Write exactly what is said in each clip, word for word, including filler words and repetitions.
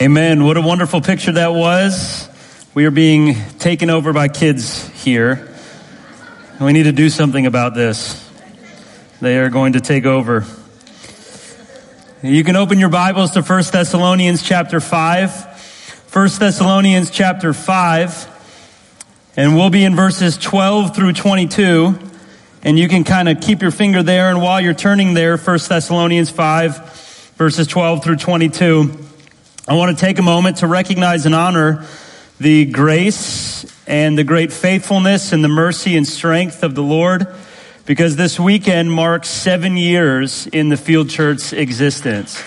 Amen. What a wonderful picture that was. We are being taken over by kids here. We need to do something about this. They are going to take over. You can open your Bibles to First Thessalonians chapter five. First Thessalonians chapter five. And we'll be in verses twelve through twenty-two. And you can kind of keep your finger there. And while you're turning there, First Thessalonians five, verses twelve through twenty-two. I want to take a moment to recognize and honor the grace and the great faithfulness and the mercy and strength of the Lord, because this weekend marks seven years in the Field Church existence.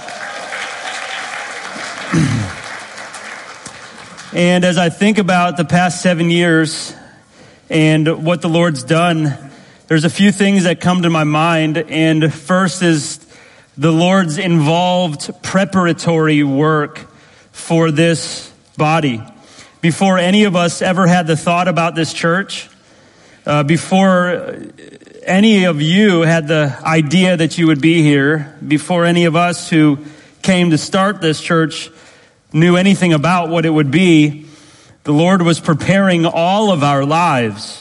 And as I think about the past seven years and what the Lord's done, there's a few things that come to my mind. And first is the Lord's involved preparatory work for this body. Before any of us ever had the thought about this church, uh, before any of you had the idea that you would be here, before any of us who came to start this church knew anything about what it would be, the Lord was preparing all of our lives.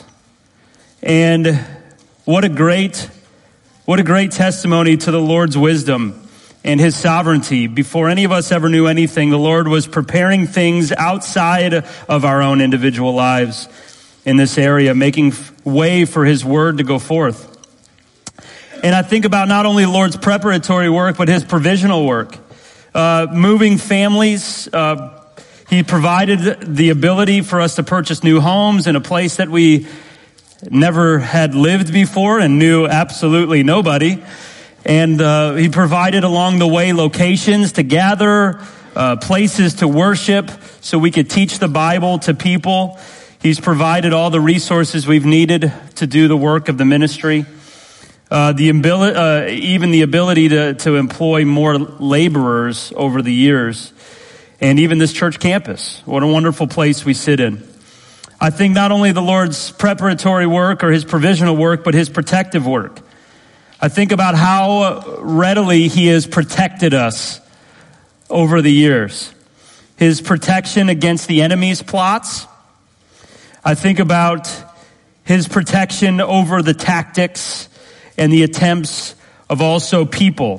And what a great What a great testimony to the Lord's wisdom and his sovereignty. Before any of us ever knew anything, the Lord was preparing things outside of our own individual lives in this area, making way for his word to go forth. And I think about not only the Lord's preparatory work, but his provisional work. Uh, moving families, uh, he provided the ability for us to purchase new homes in a place that we never had lived before and knew absolutely nobody. And uh, he provided along the way locations to gather, uh, places to worship so we could teach the Bible to people. He's provided all the resources we've needed to do the work of the ministry. Uh, the ability, uh, even the ability to, to employ more laborers over the years. And even this church campus. What a wonderful place we sit in. I think not only the Lord's preparatory work or his provisional work, but his protective work. I think about how readily he has protected us over the years. His protection against the enemy's plots. I think about his protection over the tactics and the attempts of also people.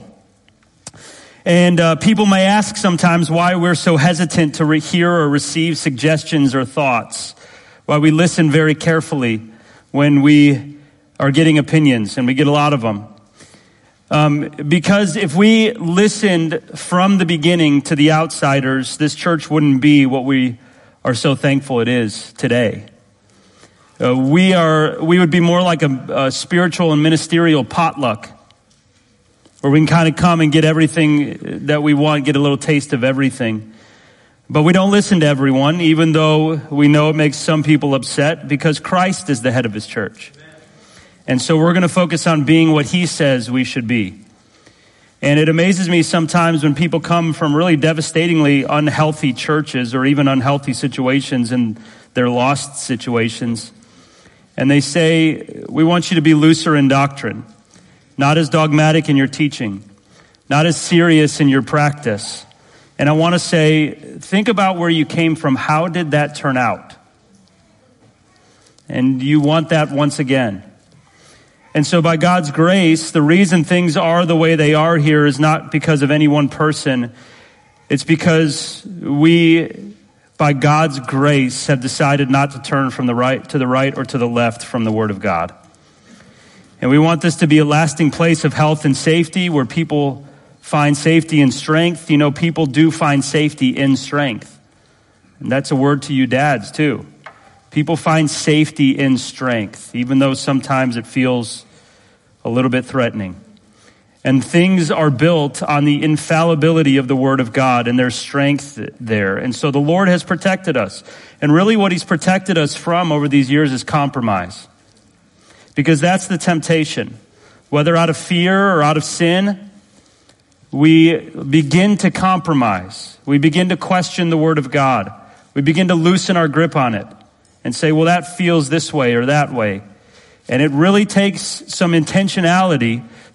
And uh, people may ask sometimes why we're so hesitant to re- hear or receive suggestions or thoughts. Why we listen very carefully when we are getting opinions, and we get a lot of them. Um, because if we listened from the beginning to the outsiders, this church wouldn't be what we are so thankful it is today. Uh, we are, we would be more like a, a spiritual and ministerial potluck, where we can kind of come and get everything that we want, get a little taste of everything. But we don't listen to everyone, even though we know it makes some people upset, because Christ is the head of his church. And so we're going to focus on being what he says we should be. And it amazes me sometimes when people come from really devastatingly unhealthy churches or even unhealthy situations in their lost situations. And they say, we want you to be looser in doctrine, not as dogmatic in your teaching, not as serious in your practice. And I want to say, think about where you came from. How did that turn out? And you want that once again. And so by God's grace, the reason things are the way they are here is not because of any one person. It's because we, by God's grace, have decided not to turn from the right to the right or to the left from the Word of God. And we want this to be a lasting place of health and safety where people find safety and strength. You know, people do find safety in strength. And that's a word to you dads too. People find safety in strength, even though sometimes it feels a little bit threatening. And things are built on the infallibility of the Word of God and there's strength there. And so the Lord has protected us. And really what he's protected us from over these years is compromise. Because that's the temptation. Whether out of fear or out of sin, we begin to compromise. We begin to question the Word of God. We begin to loosen our grip on it and say, well, that feels this way or that way. And it really takes some intentionality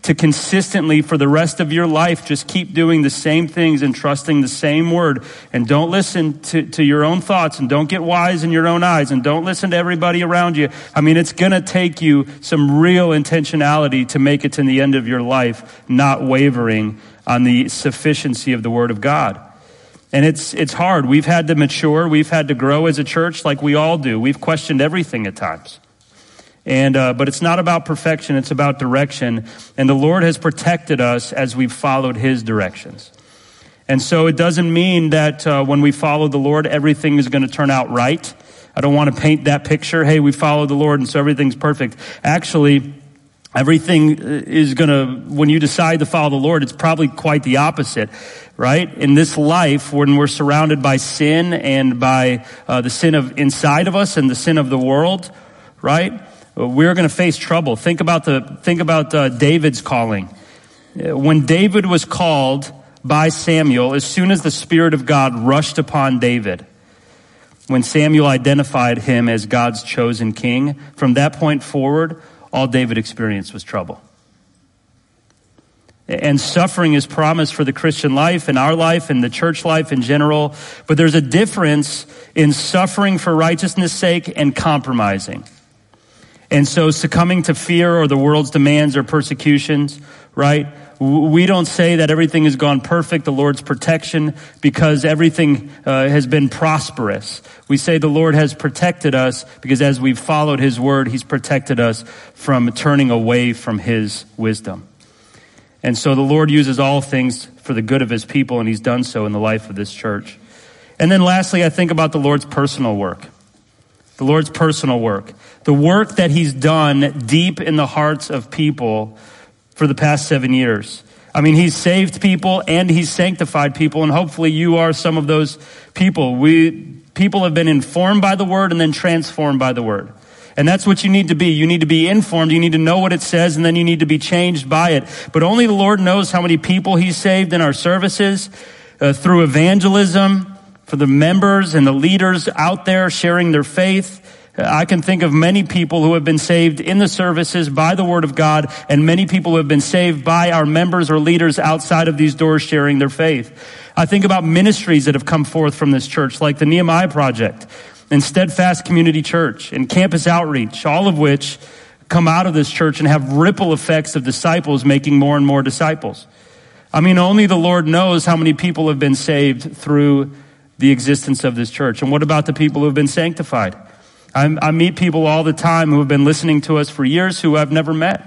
to consistently for the rest of your life just keep doing the same things and trusting the same word, and don't listen to, to your own thoughts, and don't get wise in your own eyes, and don't listen to everybody around you. I mean, it's going to take you some real intentionality to make it to the end of your life, not wavering on the sufficiency of the word of God. And it's it's hard. We've had to mature. We've had to grow as a church like we all do. We've questioned everything at times. And uh, but it's not about perfection. It's about direction. And the Lord has protected us as we've followed his directions. And so it doesn't mean that uh, when we follow the Lord, everything is going to turn out right. I don't want to paint that picture. Hey, we follow the Lord and so everything's perfect. Actually, everything is going to, when you decide to follow the Lord, it's probably quite the opposite, right? In this life, when we're surrounded by sin and by uh, the sin of inside of us and the sin of the world, right? We're going to face trouble. Think about the think about uh, David's calling. When David was called by Samuel, as soon as the Spirit of God rushed upon David, when Samuel identified him as God's chosen king, from that point forward, all David experienced was trouble. And suffering is promised for the Christian life and our life and the church life in general. But there's a difference in suffering for righteousness' sake and compromising. And so succumbing to fear or the world's demands or persecutions, right? We don't say that everything has gone perfect, the Lord's protection, because everything uh, has been prosperous. We say the Lord has protected us because as we've followed his word, he's protected us from turning away from his wisdom. And so the Lord uses all things for the good of his people, and he's done so in the life of this church. And then lastly, I think about the Lord's personal work. The Lord's personal work. The work that he's done deep in the hearts of people for the past seven years. I mean, he's saved people and he's sanctified people, and hopefully you are some of those people. We people have been informed by the word and then transformed by the word. And that's what you need to be. You need to be informed. You need to know what it says, and then you need to be changed by it. But only the Lord knows how many people he's saved in our services, uh, through evangelism, for the members and the leaders out there sharing their faith. I can think of many people who have been saved in the services by the word of God, and many people who have been saved by our members or leaders outside of these doors sharing their faith. I think about ministries that have come forth from this church, like the Nehemiah Project and Steadfast Community Church and Campus Outreach, all of which come out of this church and have ripple effects of disciples making more and more disciples. I mean, only the Lord knows how many people have been saved through the existence of this church. And what about the people who have been sanctified? I, I meet people all the time who have been listening to us for years who I've never met.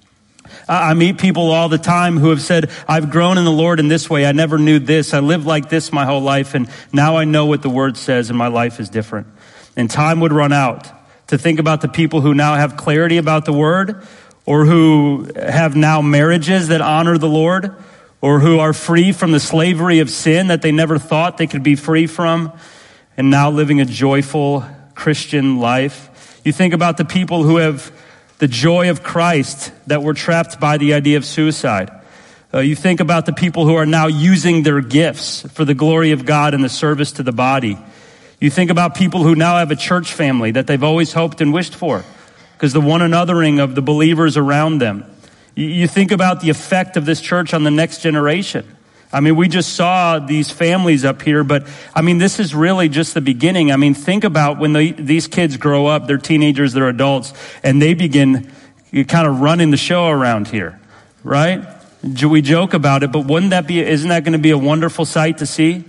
I, I meet people all the time who have said, I've grown in the Lord in this way. I never knew this. I lived like this my whole life, and now I know what the word says, and my life is different. And time would run out to think about the people who now have clarity about the word, or who have now marriages that honor the Lord, or who are free from the slavery of sin that they never thought they could be free from, and now living a joyful Christian life. You think about the people who have the joy of Christ that were trapped by the idea of suicide. Uh, you think about the people who are now using their gifts for the glory of God and the service to the body. You think about people who now have a church family that they've always hoped and wished for because the one anothering of the believers around them. You think about the effect of this church on the next generation. I mean, we just saw these families up here, but I mean, this is really just the beginning. I mean, think about when the, these kids grow up, they're teenagers, they're adults, and they begin kind of running the show around here, right? We joke about it, but wouldn't that be, isn't that going to be a wonderful sight to see?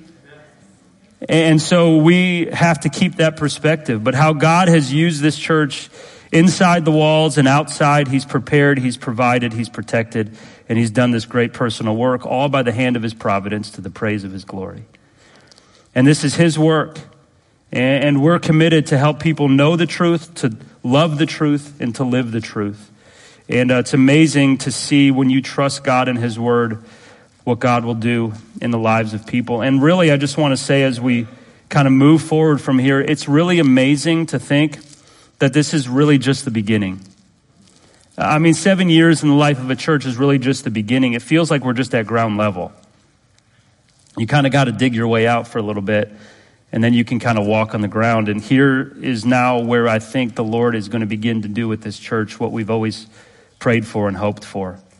And so we have to keep that perspective. But how God has used this church inside the walls and outside, he's prepared, he's provided, he's protected, and he's done this great personal work, all by the hand of his providence to the praise of his glory. And this is his work. And we're committed to help people know the truth, to love the truth, and to live the truth. And uh, it's amazing to see when you trust God and his word, what God will do in the lives of people. And really, I just want to say as we kind of move forward from here, it's really amazing to think that this is really just the beginning. I mean, seven years in the life of a church is really just the beginning. It feels like we're just at ground level. You kind of got to dig your way out for a little bit, and then you can kind of walk on the ground. And here is now where I think the Lord is going to begin to do with this church what we've always prayed for and hoped for.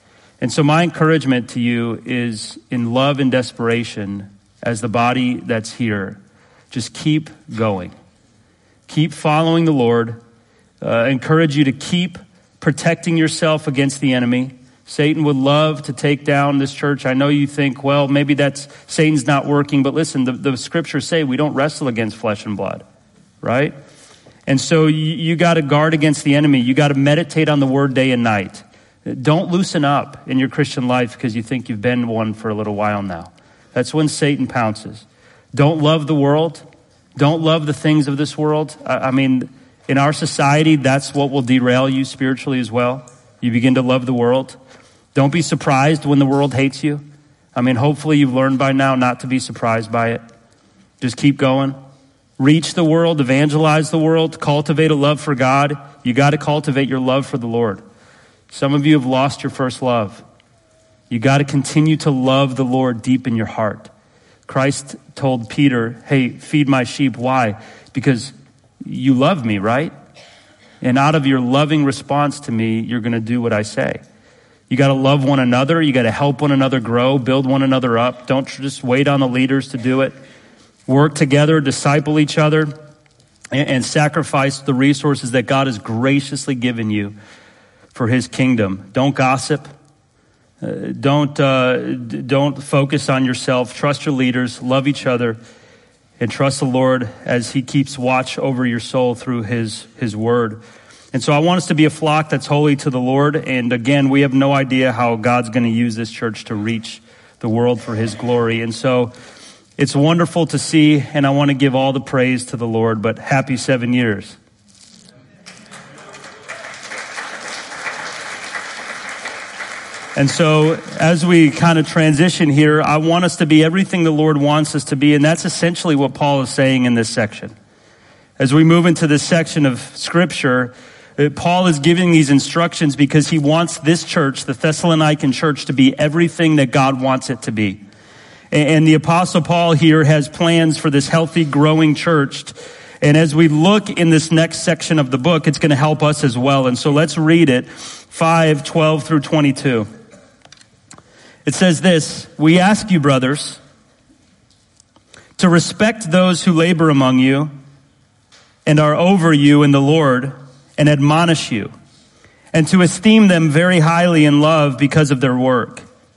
And so my encouragement to you is, in love and desperation, as the body that's here, just keep going. Keep following the Lord. Uh, encourage you to keep protecting yourself against the enemy. Satan would love to take down this church. I know you think, well, maybe that's Satan's not working. But listen, the, the scriptures say we don't wrestle against flesh and blood, right? And so you, you got to guard against the enemy. You got to meditate on the word day and night. Don't loosen up in your Christian life because you think you've been one for a little while now. That's when Satan pounces. Don't love the world. Don't love the things of this world. I, I mean, in our society, that's what will derail you spiritually as well. You begin to love the world. Don't be surprised when the world hates you. I mean, hopefully you've learned by now not to be surprised by it. Just keep going. Reach the world, evangelize the world, cultivate a love for God. You got to cultivate your love for the Lord. Some of you have lost your first love. You got to continue to love the Lord deep in your heart. Christ told Peter, hey, feed my sheep. Why? Because you love me, right? And out of your loving response to me, you're going to do what I say. You got to love one another. You got to help one another grow, build one another up. Don't just wait on the leaders to do it. Work together, disciple each other, and, and sacrifice the resources that God has graciously given you for his kingdom. Don't gossip. Uh, don't uh, d- don't focus on yourself. Trust your leaders. Love each other. And trust the Lord as he keeps watch over your soul through his, his word. And so I want us to be a flock that's holy to the Lord. And again, we have no idea how God's going to use this church to reach the world for his glory. And so it's wonderful to see, and I want to give all the praise to the Lord, but happy seven years. And so as we kind of transition here, I want us to be everything the Lord wants us to be. And that's essentially what Paul is saying in this section. As we move into this section of scripture, Paul is giving these instructions because he wants this church, the Thessalonican church, to be everything that God wants it to be. And the Apostle Paul here has plans for this healthy, growing church. And as we look in this next section of the book, it's going to help us as well. And so let's read it, five, twelve through twenty-two. It says this, we ask you, brothers, to respect those who labor among you and are over you in the Lord and admonish you, and to esteem them very highly in love because of their work.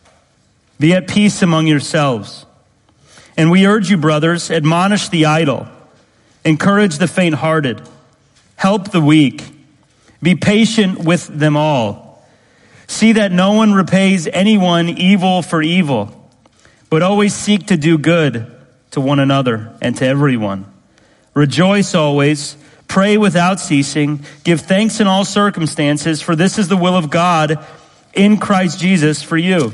Be at peace among yourselves. And we urge you, brothers, admonish the idle, encourage the faint-hearted, help the weak, be patient with them all. See that no one repays anyone evil for evil, but always seek to do good to one another and to everyone. Rejoice always, pray without ceasing, give thanks in all circumstances, for this is the will of God in Christ Jesus for you.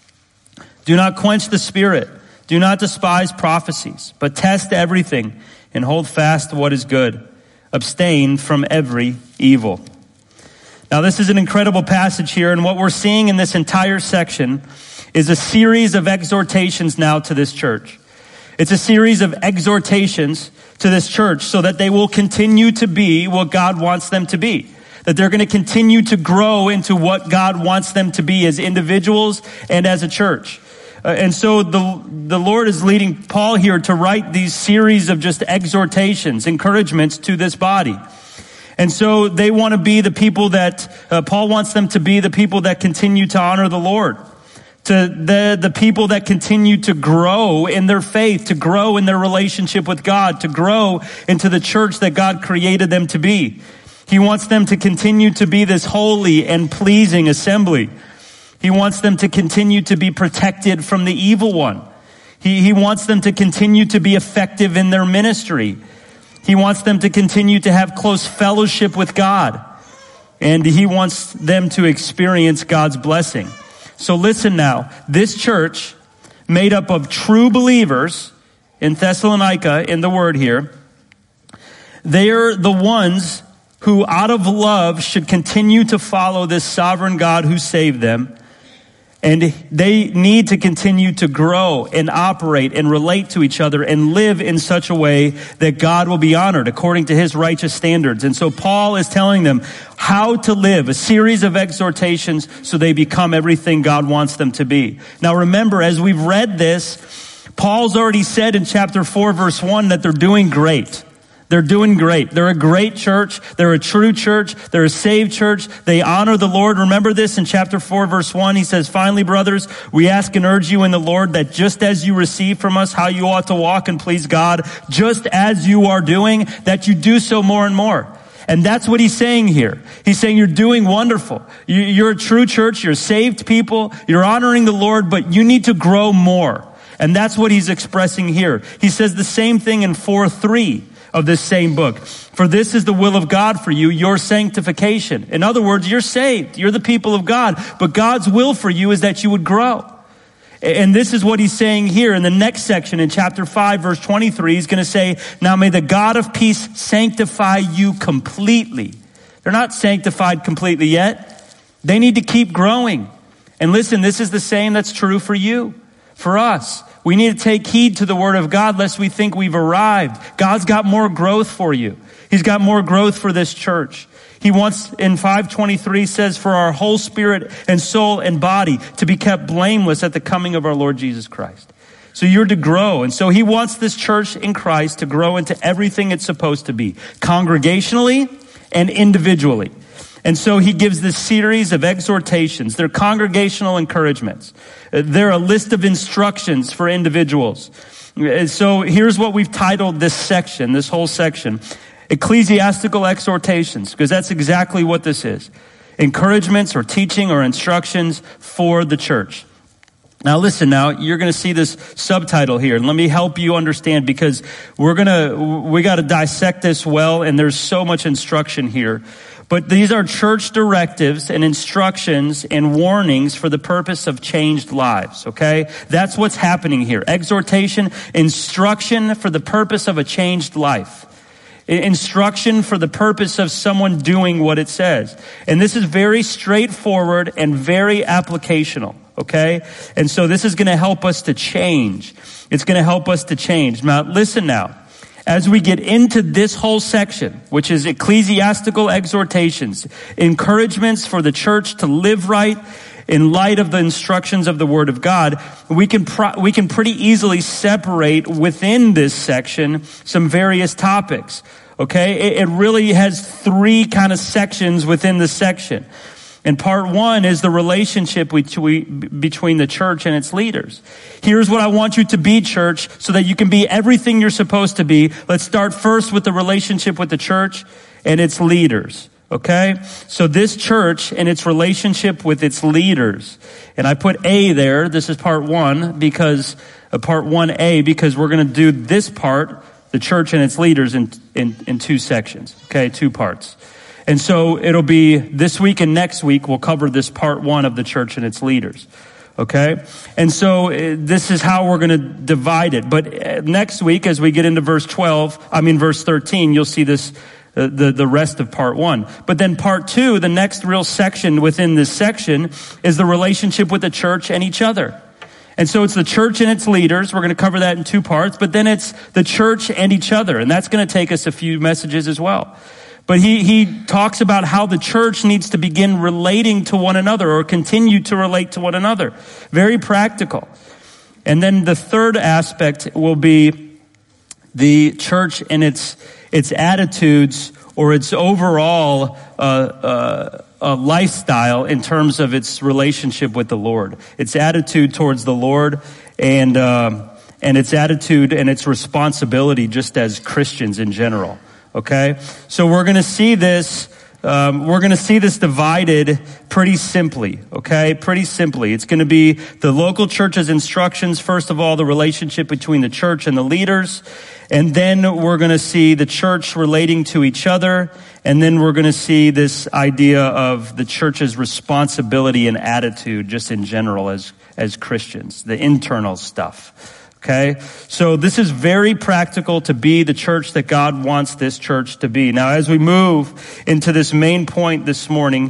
Do not quench the spirit, do not despise prophecies, but test everything and hold fast to what is good. Abstain from every evil. Now, this is an incredible passage here, and what we're seeing in this entire section is a series of exhortations now to this church. It's a series of exhortations to this church so that they will continue to be what God wants them to be. That they're going to continue to grow into what God wants them to be as individuals and as a church. Uh, and so the, the Lord is leading Paul here to write these series of just exhortations, encouragements to this body. And so they want to be the people that, uh, Paul wants them to be the people that continue to honor the Lord. To the, the people that continue to grow in their faith, to grow in their relationship with God, to grow into the church that God created them to be. He wants them to continue to be this holy and pleasing assembly. He wants them to continue to be protected from the evil one. He, he wants them to continue to be effective in their ministry. He wants them to continue to have close fellowship with God. And he wants them to experience God's blessing. So listen now, this church made up of true believers in Thessalonica, in the word here, they are the ones who out of love should continue to follow this sovereign God who saved them. And they need to continue to grow and operate and relate to each other and live in such a way that God will be honored according to his righteous standards. And so Paul is telling them how to live, a series of exhortations so they become everything God wants them to be. Now remember, as we've read this, Paul's already said in chapter four, verse one, that they're doing great. They're doing great. They're a great church. They're a true church. They're a saved church. They honor the Lord. Remember this in chapter four, verse one. He says, finally, brothers, we ask and urge you in the Lord that just as you receive from us how you ought to walk and please God, just as you are doing, that you do so more and more. And that's what he's saying here. He's saying you're doing wonderful. You're a true church. You're saved people. You're honoring the Lord, but you need to grow more. And that's what he's expressing here. He says the same thing in four three. Of this same book. For this is the will of God for you, your sanctification. In other words, you're saved. You're the people of God. But God's will for you is that you would grow. And this is what he's saying here in the next section in chapter five, verse twenty-three. He's going to say, now may the God of peace sanctify you completely. They're not sanctified completely yet. They need to keep growing. And listen, this is the same that's true for you, for us. We need to take heed to the word of God lest we think we've arrived. God's got more growth for you. He's got more growth for this church. He wants, in five twenty-three says, for our whole spirit and soul and body to be kept blameless at the coming of our Lord Jesus Christ. So you're to grow. And so he wants this church in Christ to grow into everything it's supposed to be, congregationally and individually. And so he gives this series of exhortations. They're congregational encouragements. They're a list of instructions for individuals. So here's what we've titled this section, this whole section, Ecclesiastical Exhortations, because that's exactly what this is. Encouragements or teaching or instructions for the church. Now listen, now you're going to see this subtitle here, and let me help you understand, because we're going to, we got to dissect this well, and there's so much instruction here. But these are church directives and instructions and warnings for the purpose of changed lives, okay? That's what's happening here. Exhortation, instruction for the purpose of a changed life. Instruction for the purpose of someone doing what it says. And this is very straightforward and very applicational, okay? And so this is going to help us to change. It's going to help us to change. Now, listen now. As we get into this whole section, which is ecclesiastical exhortations, encouragements for the church to live right in light of the instructions of the Word of God, we can pro- we can pretty easily separate within this section some various topics. Okay, it, it really has three kind of sections within the section. And part one is the relationship between the church and its leaders. Here's what I want you to be, church, so that you can be everything you're supposed to be. Let's start first with the relationship with the church and its leaders. Okay? So this church and its relationship with its leaders. And I put A there. This is part one because, uh, part one A, because we're going to do this part, the church and its leaders, in, in, in two sections. Okay? Two parts. And so it'll be this week and next week we'll cover this part one of the church and its leaders. Okay? And so uh, this is how we're going to divide it. But uh, next week as we get into verse twelve, I mean verse thirteen, you'll see this, uh, the, the rest of part one. But then part two, the next real section within this section is the relationship with the church and each other. And so it's the church and its leaders. We're going to cover that in two parts. But then it's the church and each other. And that's going to take us a few messages as well. But he, he talks about how the church needs to begin relating to one another or continue to relate to one another. Very practical. And then the third aspect will be the church and its, its attitudes or its overall, uh, uh, uh, lifestyle in terms of its relationship with the Lord. Its attitude towards the Lord and, um, and its attitude and its responsibility just as Christians in general. Okay, so we're going to see this. Um, we're going to see this divided pretty simply. Okay, pretty simply. It's going to be the local church's instructions. First of all, the relationship between the church and the leaders, and then we're going to see the church relating to each other, and then we're going to see this idea of the church's responsibility and attitude, just in general as as Christians, the internal stuff. Okay, so this is very practical to be the church that God wants this church to be. Now, as we move into this main point this morning,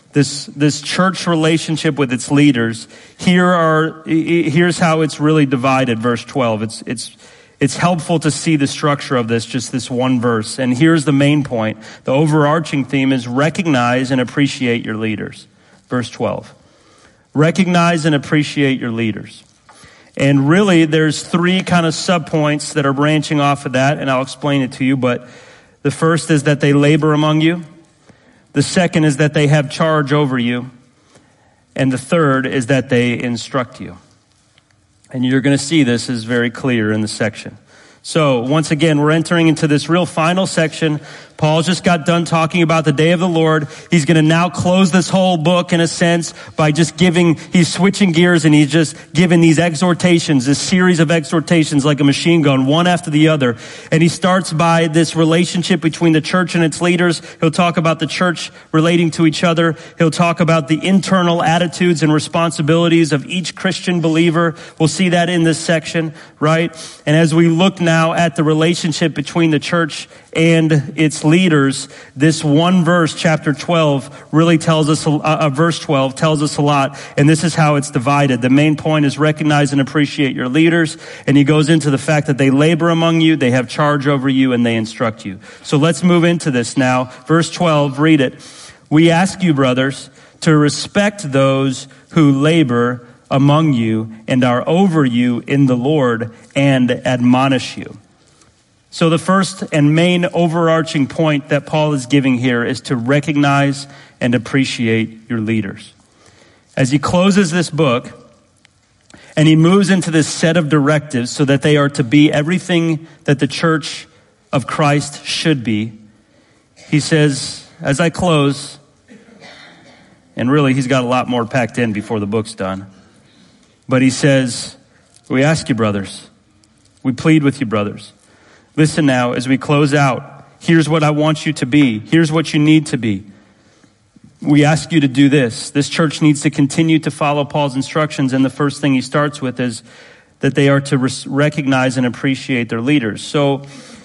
this this church relationship with its leaders, here are here's how it's really divided. Verse twelve. It's it's it's helpful to see the structure of this, just this one verse. And here's the main point. The overarching theme is recognize and appreciate your leaders. Verse twelve. Recognize and appreciate your leaders. And really, there's three kind of subpoints that are branching off of that, and I'll explain it to you. But the first is that they labor among you. The second is that they have charge over you. And the third is that they instruct you. And you're going to see this is very clear in the section. So once again, we're entering into this real final section. Paul just got done talking about the day of the Lord. He's going to now close this whole book in a sense by just giving, he's switching gears and he's just giving these exhortations, this series of exhortations like a machine gun, one after the other. And he starts by this relationship between the church and its leaders. He'll talk about the church relating to each other. He'll talk about the internal attitudes and responsibilities of each Christian believer. We'll see that in this section, right? And as we look now at the relationship between the church and its leaders, this one verse, chapter twelve, really tells us, uh, verse twelve tells us a lot, and this is how it's divided. The main point is recognize and appreciate your leaders, and he goes into the fact that they labor among you, they have charge over you, and they instruct you. So let's move into this now. Verse twelve, read it. We ask you, brothers, to respect those who labor among you and are over you in the Lord and admonish you. So the first and main overarching point that Paul is giving here is to recognize and appreciate your leaders. As he closes this book and he moves into this set of directives so that they are to be everything that the church of Christ should be, he says, as I close, and really he's got a lot more packed in before the book's done, but he says, we ask you, brothers, we plead with you, brothers. Listen now, as we close out, here's what I want you to be. Here's what you need to be. We ask you to do this. This church needs to continue to follow Paul's instructions, and the first thing he starts with is that they are to res- recognize and appreciate their leaders. So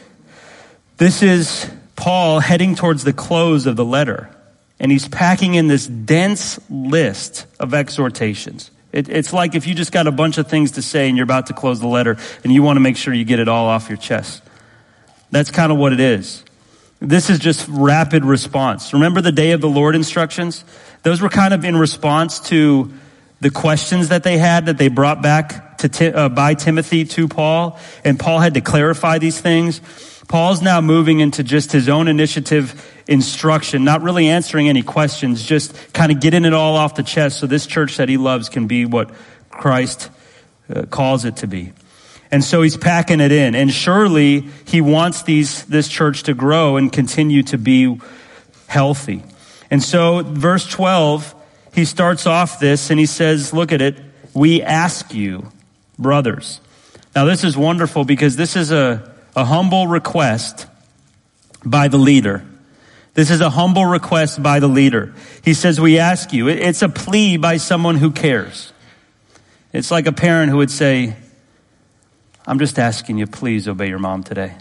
this is Paul heading towards the close of the letter, and he's packing in this dense list of exhortations. It, it's like if you just got a bunch of things to say and you're about to close the letter and you want to make sure you get it all off your chest. That's kind of what it is. This is just rapid response. Remember the day of the Lord instructions? Those were kind of in response to the questions that they had that they brought back to uh, by Timothy to Paul, and Paul had to clarify these things. Paul's now moving into just his own initiative instruction, not really answering any questions, just kind of getting it all off the chest so this church that he loves can be what Christ uh, calls it to be. And so he's packing it in. And surely he wants these this church to grow and continue to be healthy. And so verse twelve, he starts off this and he says, look at it, we ask you, brothers. Now this is wonderful because this is a, a humble request by the leader. This is a humble request by the leader. He says, we ask you. It's a plea by someone who cares. It's like a parent who would say, I'm just asking you, please obey your mom today.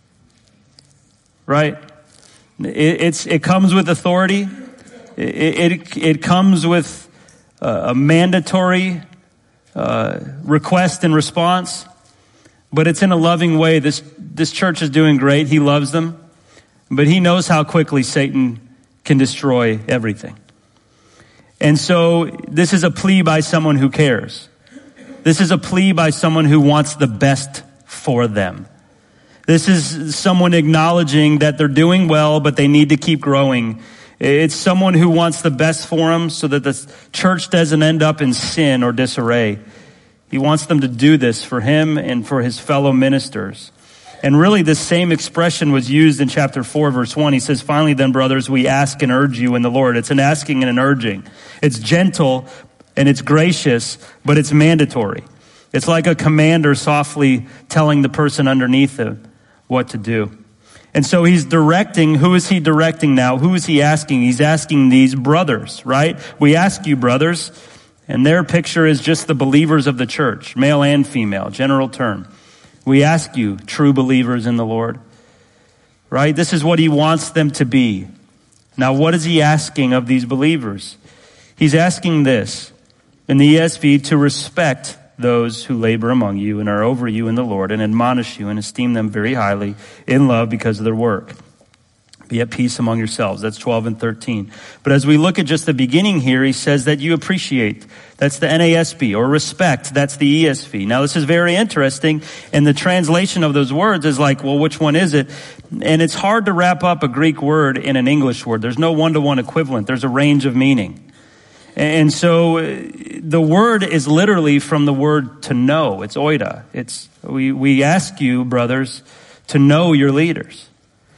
Right? It, it's, it comes with authority. It, it, it comes with a mandatory uh, request and response. But it's in a loving way. This, this church is doing great. He loves them. But he knows how quickly Satan can destroy everything. And so this is a plea by someone who cares. This is a plea by someone who wants the best for them. This is someone acknowledging that they're doing well, but they need to keep growing. It's someone who wants the best for them so that the church doesn't end up in sin or disarray. He wants them to do this for him and for his fellow ministers. And really this same expression was used in chapter four, verse one. He says, finally then, brothers, we ask and urge you in the Lord. It's an asking and an urging. It's gentle and it's gracious, but it's mandatory. It's like a commander softly telling the person underneath him what to do. And so he's directing. Who is he directing now? Who is he asking? He's asking these brothers, right? We ask you, brothers. And their picture is just the believers of the church, male and female, general term. We ask you, true believers in the Lord, right? This is what he wants them to be. Now, what is he asking of these believers? He's asking this in the E S V, to respect those who labor among you and are over you in the Lord, and admonish you and esteem them very highly in love because of their work. Be at peace among yourselves. That's twelve and thirteen. But as we look at just the beginning here, he says that you appreciate. That's the N A S B, or respect. That's the E S V. Now, this is very interesting, and the translation of those words is like, well, which one is it? And it's hard to wrap up a Greek word in an English word. There's no one-to-one equivalent. There's a range of meaning. And so the word is literally from the word to know. It's oida. It's, we, we ask you, brothers, to know your leaders.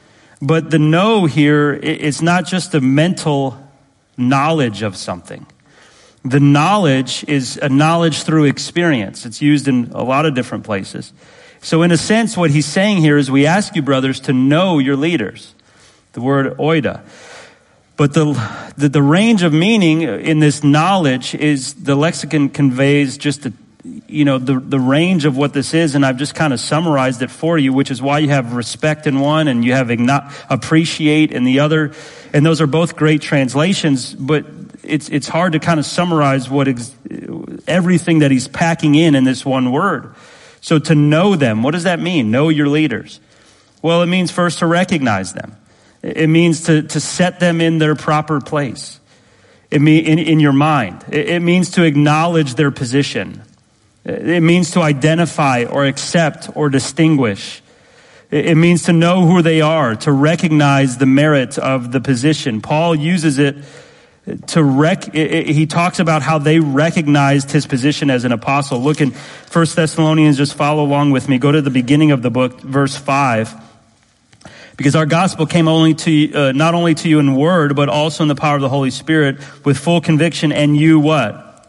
But the know here is not just a mental knowledge of something. The knowledge is a knowledge through experience. It's used in a lot of different places. So in a sense, what he's saying here is we ask you, brothers, to know your leaders. The word oida. But the, the the range of meaning in this knowledge is, the lexicon conveys just a, you know, the, the range of what this is, and I've just kind of summarized it for you, which is why you have respect in one and you have igno- appreciate in the other, and those are both great translations, but it's it's hard to kind of summarize what ex- everything that he's packing in in this one word. So to know them, what does that mean? Know your leaders. Well, it means first to recognize them. It means to, to set them in their proper place. It mean, in, in your mind. It, it means to acknowledge their position. It means to identify or accept or distinguish. It, it means to know who they are, to recognize the merit of the position. Paul uses it to rec, it, it, he talks about how they recognized his position as an apostle. Look in First Thessalonians, just follow along with me. Go to the beginning of the book, verse five. Because our gospel came only to uh, not only to you in word, but also in the power of the Holy Spirit with full conviction. And you what?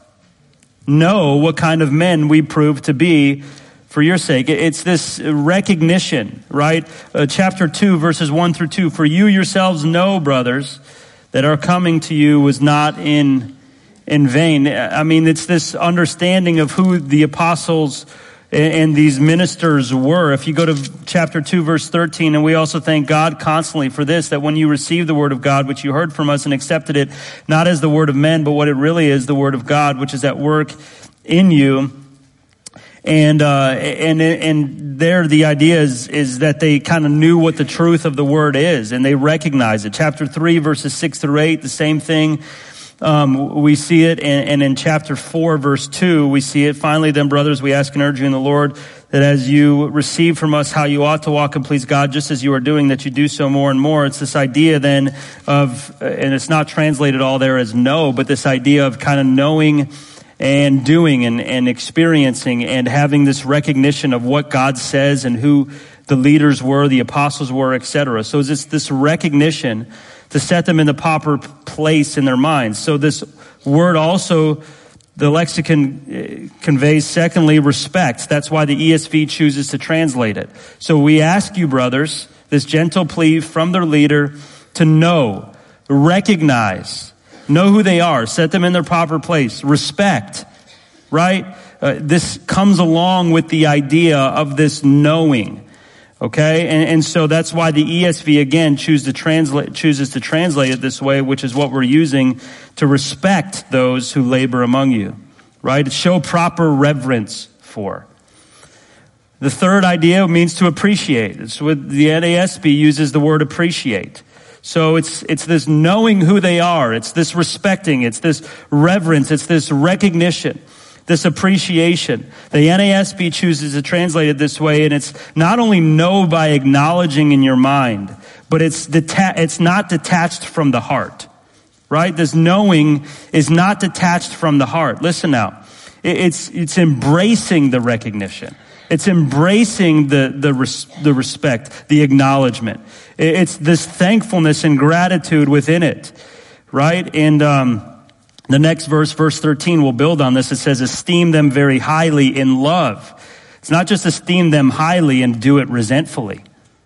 Know what kind of men we prove to be for your sake. It's this recognition, right? Uh, chapter two, verses one through two. For you yourselves know, brothers, that our coming to you was not in in vain. I mean, it's this understanding of who the apostles and these ministers were. If you go to chapter two, verse thirteen, and we also thank God constantly for this, that when you received the word of God, which you heard from us and accepted it, not as the word of men, but what it really is, the word of God, which is at work in you. And, uh, and, and there the idea is, is that they kind of knew what the truth of the word is, and they recognized it. Chapter three, verses six through eight, the same thing. Um, we see it, and, and in chapter four, verse two, we see it. Finally, then, brothers, we ask and urge you in the Lord that as you receive from us how you ought to walk and please God, just as you are doing, that you do so more and more. It's this idea then of, and it's not translated all there as know, but this idea of kind of knowing and doing and, and experiencing and having this recognition of what God says and who the leaders were, the apostles were, et cetera. So it's this recognition to set them in the proper place in their minds. So this word also, the lexicon conveys, secondly, respect. That's why the E S V chooses to translate it. So we ask you, brothers, this gentle plea from their leader to know, recognize, know who they are, set them in their proper place, respect, right? Uh, this comes along with the idea of this knowing. Okay, and, and so that's why the E S V again choose to translate, chooses to translate it this way, which is what we're using to respect those who labor among you, right? To show proper reverence for. The third idea means to appreciate. It's what the N A S B uses the word appreciate. So it's it's this knowing who they are. It's this respecting. It's this reverence. It's this recognition. This appreciation. The N A S B chooses to translate it this way, and it's not only know by acknowledging in your mind, but it's deta- it's not detached from the heart, right? This knowing is not detached from the heart. Listen now. It's it's embracing the recognition. It's embracing the the res- the respect, the acknowledgement. It's this thankfulness and gratitude within it, right? And um the next verse, verse thirteen, will build on this. It says, esteem them very highly in love. It's not just esteem them highly and do it resentfully.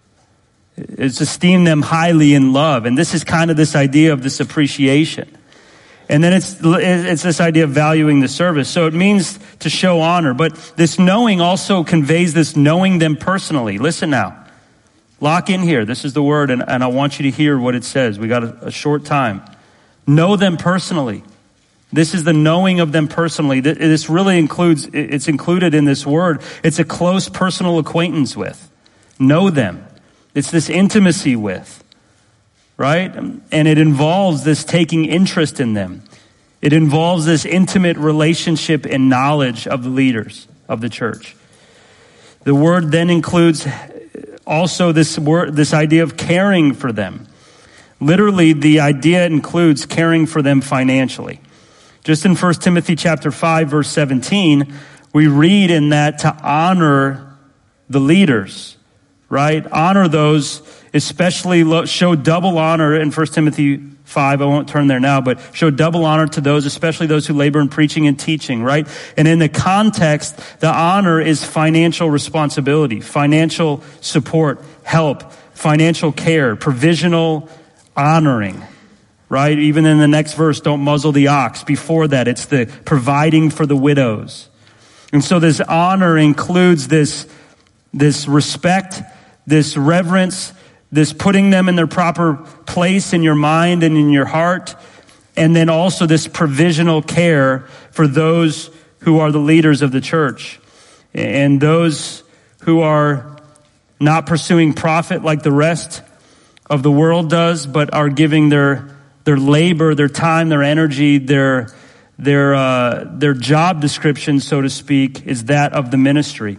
It's esteem them highly in love. And this is kind of this idea of this appreciation. And then it's it's this idea of valuing the service. So it means to show honor. But this knowing also conveys this knowing them personally. Listen now. Lock in here. This is the word, and, and I want you to hear what it says. We got a, a short time. Know them personally. This is the knowing of them personally. This really includes, it's included in this word. It's a close personal acquaintance with. Know them. It's this intimacy with, right? And it involves this taking interest in them. It involves this intimate relationship and knowledge of the leaders of the church. The word then includes also this word, this idea of caring for them. Literally, the idea includes caring for them financially. Just in First Timothy chapter five, verse seventeen, we read in that to honor the leaders, right? Honor those, especially lo- show double honor in First Timothy five. I won't turn there now, but show double honor to those, especially those who labor in preaching and teaching, right? And in the context, the honor is financial responsibility, financial support, help, financial care, provisional honoring. Right? Even in the next verse, don't muzzle the ox. Before that, it's the providing for the widows. And so this honor includes this, this respect, this reverence, this putting them in their proper place in your mind and in your heart. And then also this provisional care for those who are the leaders of the church. And those who are not pursuing profit like the rest of the world does, but are giving their Their labor, their time, their energy, their their uh, their job description, so to speak, is that of the ministry.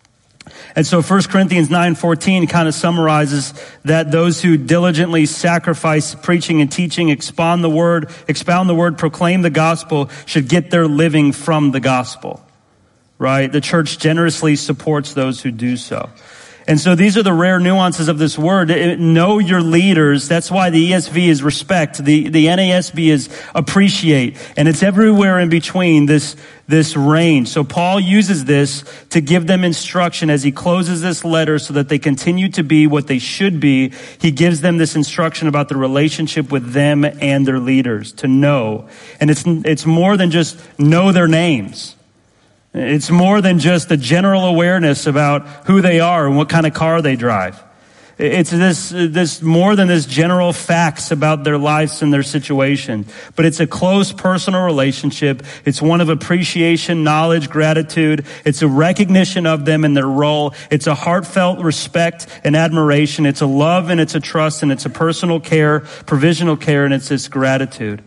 And so First Corinthians nine fourteen kind of summarizes that those who diligently sacrifice preaching and teaching, expound the word, expound the word, proclaim the gospel, should get their living from the gospel. Right? The church generously supports those who do so. And so these are the rare nuances of this word. Know your leaders. That's why the E S V is respect. The, the N A S B is appreciate. And it's everywhere in between this, this range. So Paul uses this to give them instruction as he closes this letter so that they continue to be what they should be. He gives them this instruction about the relationship with them and their leaders to know. And it's, it's more than just know their names. It's more than just a general awareness about who they are and what kind of car they drive. It's this, this more than this general facts about their lives and their situation. But it's a close personal relationship. It's one of appreciation, knowledge, gratitude. It's a recognition of them and their role. It's a heartfelt respect and admiration. It's a love and it's a trust and it's a personal care, provisional care, and it's this gratitude.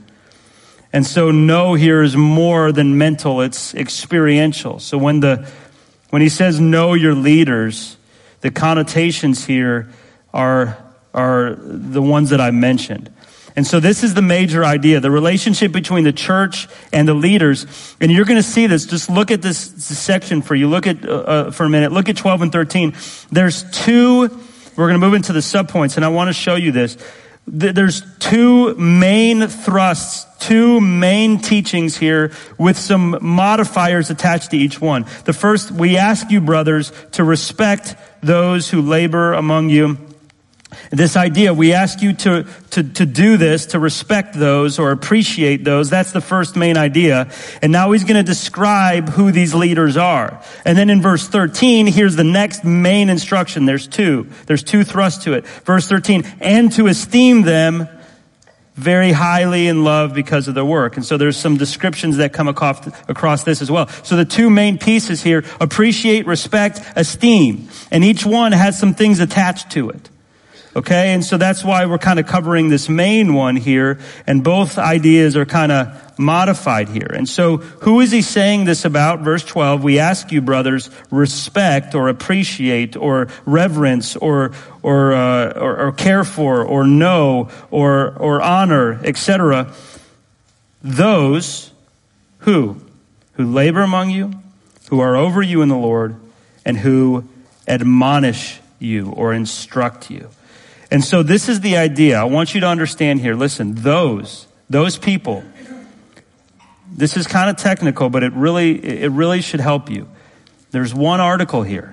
And so know here is more than mental, it's experiential. So when the when he says know your leaders, the connotations here are are the ones that I mentioned. And so this is the major idea, the relationship between the church and the leaders. And you're going to see this. Just look at this section for you. Look at uh, for a minute. Look at twelve and thirteen. There's two, we're going to move into the subpoints, and I want to show you this. There's two main thrusts, two main teachings here with some modifiers attached to each one. The first, we ask you, brothers, to respect those who labor among you. This idea, we ask you to, to, to do this, to respect those or appreciate those. That's the first main idea. And now he's going to describe who these leaders are. And then in verse thirteen, here's the next main instruction. There's two. There's two thrusts to it. Verse thirteen, and to esteem them very highly in love because of their work. And so there's some descriptions that come across, across this as well. So the two main pieces here, appreciate, respect, esteem. And each one has some things attached to it. Okay, and so that's why we're kind of covering this main one here, and both ideas are kind of modified here. And so who is he saying this about? Verse twelve, we ask you, brothers, respect or appreciate or reverence or or uh, or, or care for or know or or honor, et cetera. Those who who labor among you, who are over you in the Lord, and who admonish you or instruct you. And so this is the idea. I want you to understand here. Listen, those, those people, this is kind of technical, but it really, it really should help you. There's one article here,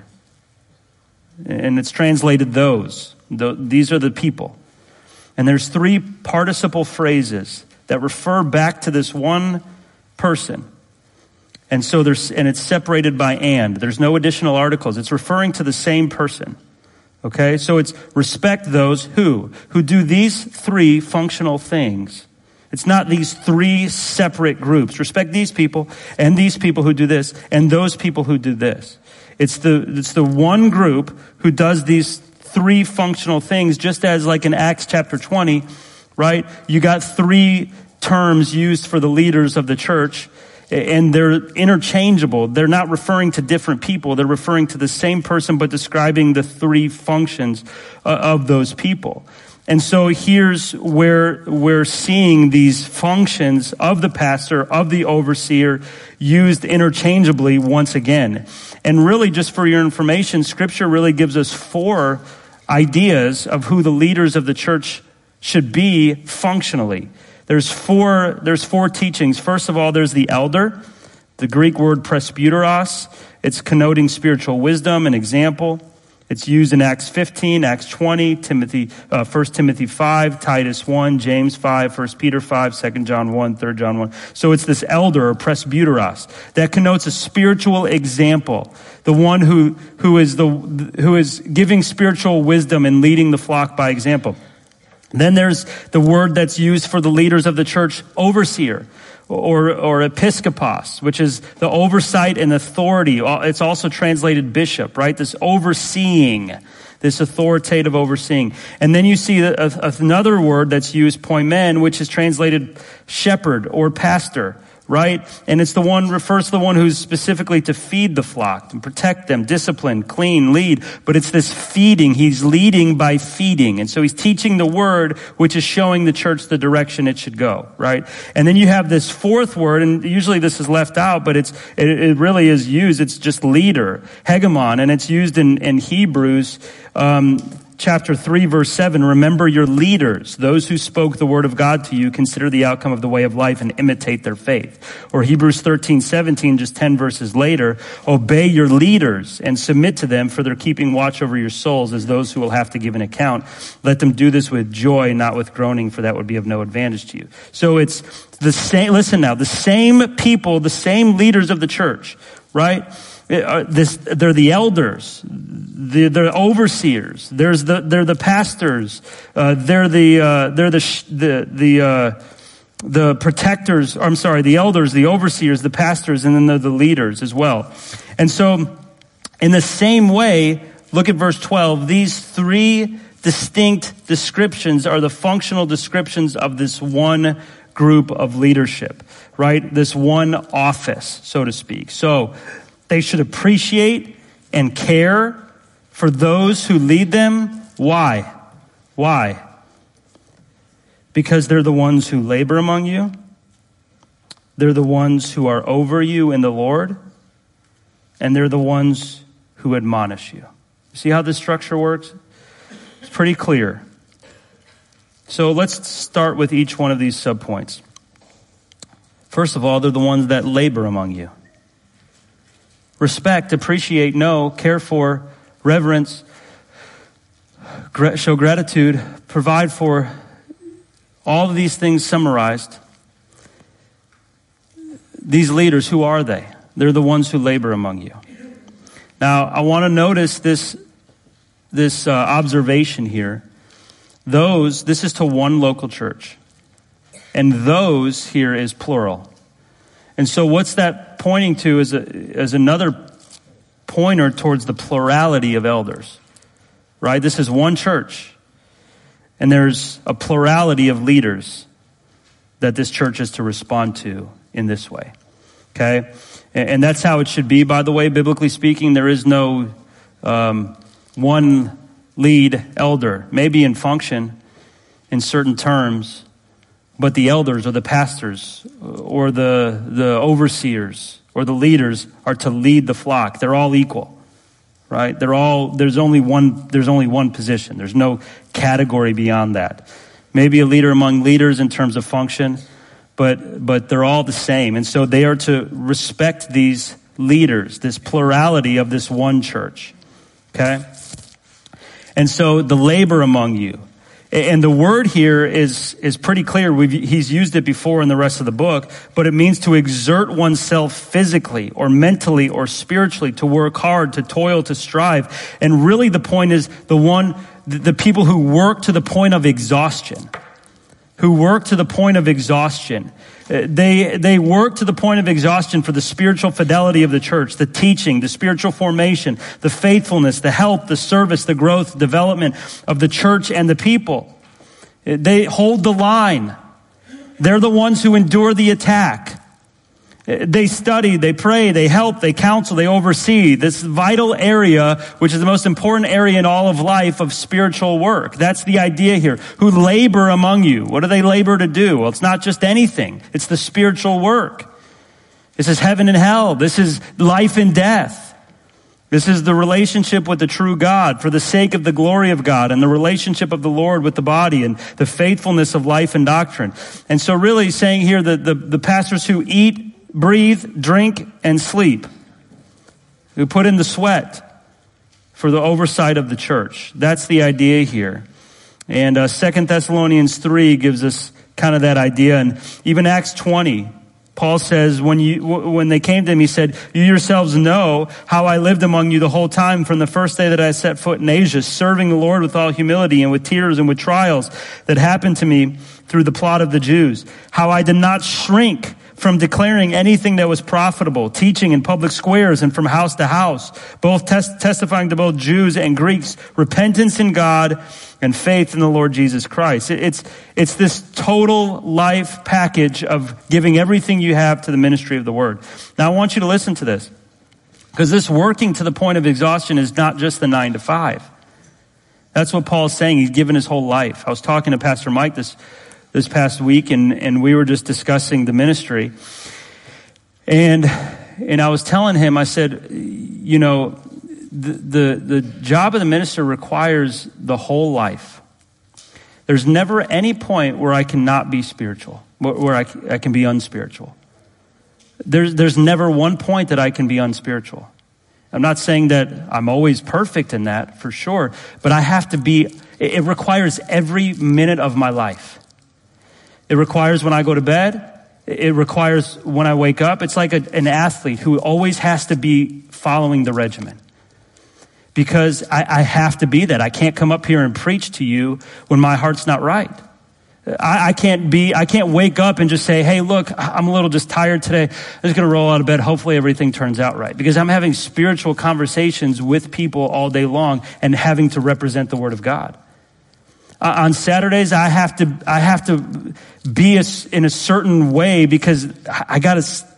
and it's translated those. These are the people. And there's three participle phrases that refer back to this one person. And so there's, and it's separated by and. There's no additional articles. It's referring to the same person. Okay, so it's respect those who, who do these three functional things. It's not these three separate groups. Respect these people and these people who do this and those people who do this. It's the, it's the one group who does these three functional things, just as like in Acts chapter twenty, right? You got three terms used for the leaders of the church, and they're interchangeable. They're not referring to different people. They're referring to the same person, but describing the three functions uh, of those people. And so here's where we're seeing these functions of the pastor, of the overseer, used interchangeably once again. And really, just for your information, Scripture really gives us four ideas of who the leaders of the church should be functionally. There's four, there's four teachings. First of all, there's the elder, the Greek word presbyteros. It's connoting spiritual wisdom and example. It's used in Acts fifteen, Acts twenty, Timothy, uh, First Timothy five, Titus one, James five, First Peter five, Second John one, Third John one. So it's this elder or presbyteros that connotes a spiritual example, the one who who is the who is giving spiritual wisdom and leading the flock by example. Then there's the word that's used for the leaders of the church, overseer, or or episkopos, which is the oversight and authority. It's also translated bishop, right? This overseeing, this authoritative overseeing. And then you see another word that's used, poimen, which is translated shepherd or pastor, right? And it's the one, refers to the one who's specifically to feed the flock and protect them, discipline, clean, lead. But it's this feeding. He's leading by feeding. And so he's teaching the word, which is showing the church the direction it should go, right? And then you have this fourth word, and usually this is left out, but it's, it, it really is used. It's just leader, hegemon, and it's used in, in Hebrews, um, chapter three, verse seven, remember your leaders, those who spoke the word of God to you, consider the outcome of the way of life and imitate their faith. Or Hebrews thirteen, seventeen, just ten verses later, obey your leaders and submit to them, for they're keeping watch over your souls as those who will have to give an account. Let them do this with joy, not with groaning, for that would be of no advantage to you. So it's the same, listen now, the same people, the same leaders of the church, right? This, they're the elders, the, they're overseers. There's the, they're the pastors. Uh, they're the, uh, they're the, the, the, uh, the protectors. I'm sorry, the elders, the overseers, the pastors, and then they're the leaders as well. And so, in the same way, look at verse twelve. These three distinct descriptions are the functional descriptions of this one group of leadership, right? This one office, so to speak. So, they should appreciate and care for those who lead them. Why? Why? Because they're the ones who labor among you. They're the ones who are over you in the Lord. And they're the ones who admonish you. See how this structure works? It's pretty clear. So let's start with each one of these subpoints. First of all, they're the ones that labor among you. Respect, appreciate, know, care for, reverence, gra- show gratitude, provide for, all of these things summarized. These leaders, who are they? They're the ones who labor among you. Now, I want to notice this, this uh, observation here. Those, this is to one local church. And those here is plural. And so what's that pointing to is, a, is another pointer towards the plurality of elders, right? This is one church, and there's a plurality of leaders that this church is to respond to in this way, okay? And, and that's how it should be, by the way, biblically speaking. There is no um, one lead elder, maybe in function, in certain terms, but the elders or the pastors or the the overseers or the leaders are to lead the flock. They're all equal, right? They're all, there's only one, there's only one position. There's no category beyond that. Maybe a leader among leaders in terms of function, but but they're all the same. And so they are to respect these leaders, this plurality of this one church, okay? And so the labor among you. And the word here is, is pretty clear. We've, he's used it before in the rest of the book, but it means to exert oneself physically or mentally or spiritually, to work hard, to toil, to strive. And really the point is the one, the, the people who work to the point of exhaustion, who work to the point of exhaustion. They, they work to the point of exhaustion for the spiritual fidelity of the church, the teaching, the spiritual formation, the faithfulness, the help, the service, the growth, development of the church and the people. They hold the line. They're the ones who endure the attack. They study, they pray, they help, they counsel, they oversee this vital area, which is the most important area in all of life, of spiritual work. That's the idea here. Who labor among you. What do they labor to do? Well, it's not just anything. It's the spiritual work. This is heaven and hell. This is life and death. This is the relationship with the true God for the sake of the glory of God, and the relationship of the Lord with the body, and the faithfulness of life and doctrine. And so really saying here that the, the pastors who eat, breathe, drink, and sleep, who put in the sweat for the oversight of the church. That's the idea here. And uh, Second Thessalonians three gives us kind of that idea. And even Acts twenty, Paul says, when you when they came to him, he said, you yourselves know how I lived among you the whole time from the first day that I set foot in Asia, serving the Lord with all humility and with tears and with trials that happened to me through the plot of the Jews. How I did not shrink from declaring anything that was profitable, teaching in public squares and from house to house, both tes- testifying to both Jews and Greeks, repentance in God and faith in the Lord Jesus Christ. It, it's, it's this total life package of giving everything you have to the ministry of the word. Now I want you to listen to this, because this working to the point of exhaustion is not just the nine to five. That's what Paul's saying. He's given his whole life. I was talking to Pastor Mike this this past week, and, and we were just discussing the ministry. And, and I was telling him, I said, you know, the, the, the job of the minister requires the whole life. There's never any point where I cannot be spiritual, where I, I can be unspiritual. There's, there's never one point that I can be unspiritual. I'm not saying that I'm always perfect in that, for sure, but I have to be, it requires every minute of my life. It requires when I go to bed. It requires when I wake up. It's like a, an athlete who always has to be following the regimen, because I, I have to be that. I can't come up here and preach to you when my heart's not right. I, I can't be, I can't wake up and just say, hey, look, I'm a little just tired today. I'm just going to roll out of bed. Hopefully everything turns out right. Because I'm having spiritual conversations with people all day long and having to represent the Word of God. Uh, on Saturdays, I have to, I have to be a, in a certain way, because I got to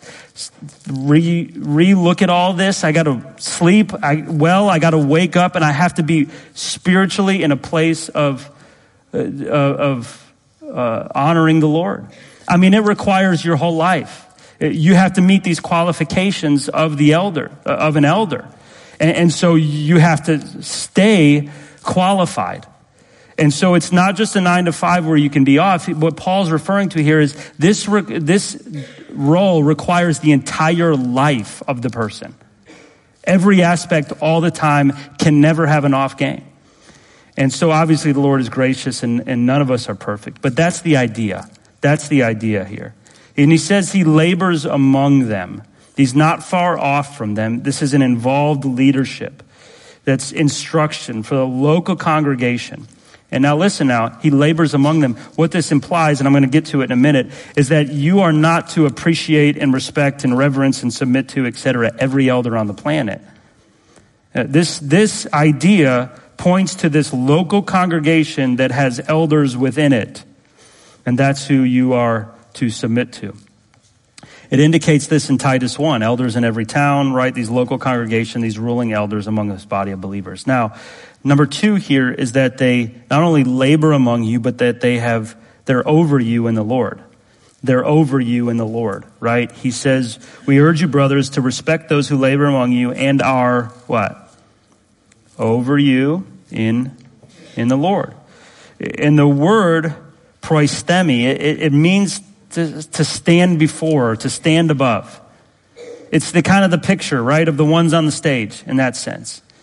re, re-look at all this. I got to sleep I, well. I got to wake up, and I have to be spiritually in a place of, uh, of uh, honoring the Lord. I mean, it requires your whole life. You have to meet these qualifications of the elder, uh, of an elder. And, and so you have to stay qualified. And so it's not just a nine to five where you can be off. What Paul's referring to here is this, this role requires the entire life of the person. Every aspect all the time, can never have an off game. And so obviously the Lord is gracious, and, and none of us are perfect. But that's the idea. That's the idea here. And he says he labors among them. He's not far off from them. This is an involved leadership. That's instruction for the local congregation. And now listen now, he labors among them. What this implies, and I'm going to get to it in a minute, is that you are not to appreciate and respect and reverence and submit to, et cetera, every elder on the planet. Uh, this, this idea points to this local congregation that has elders within it. And that's who you are to submit to. It indicates this in Titus one, elders in every town, right? These local congregation, these ruling elders among this body of believers. Now, number two here is that they not only labor among you, but that they have, they're over you in the Lord. They're over you in the Lord, right? He says, we urge you, brothers, to respect those who labor among you and are, what? Over you in, in the Lord. And the word proistemi, it, it means to, to stand before, to stand above. It's the kind of the picture, right, of the ones on the stage in that sense.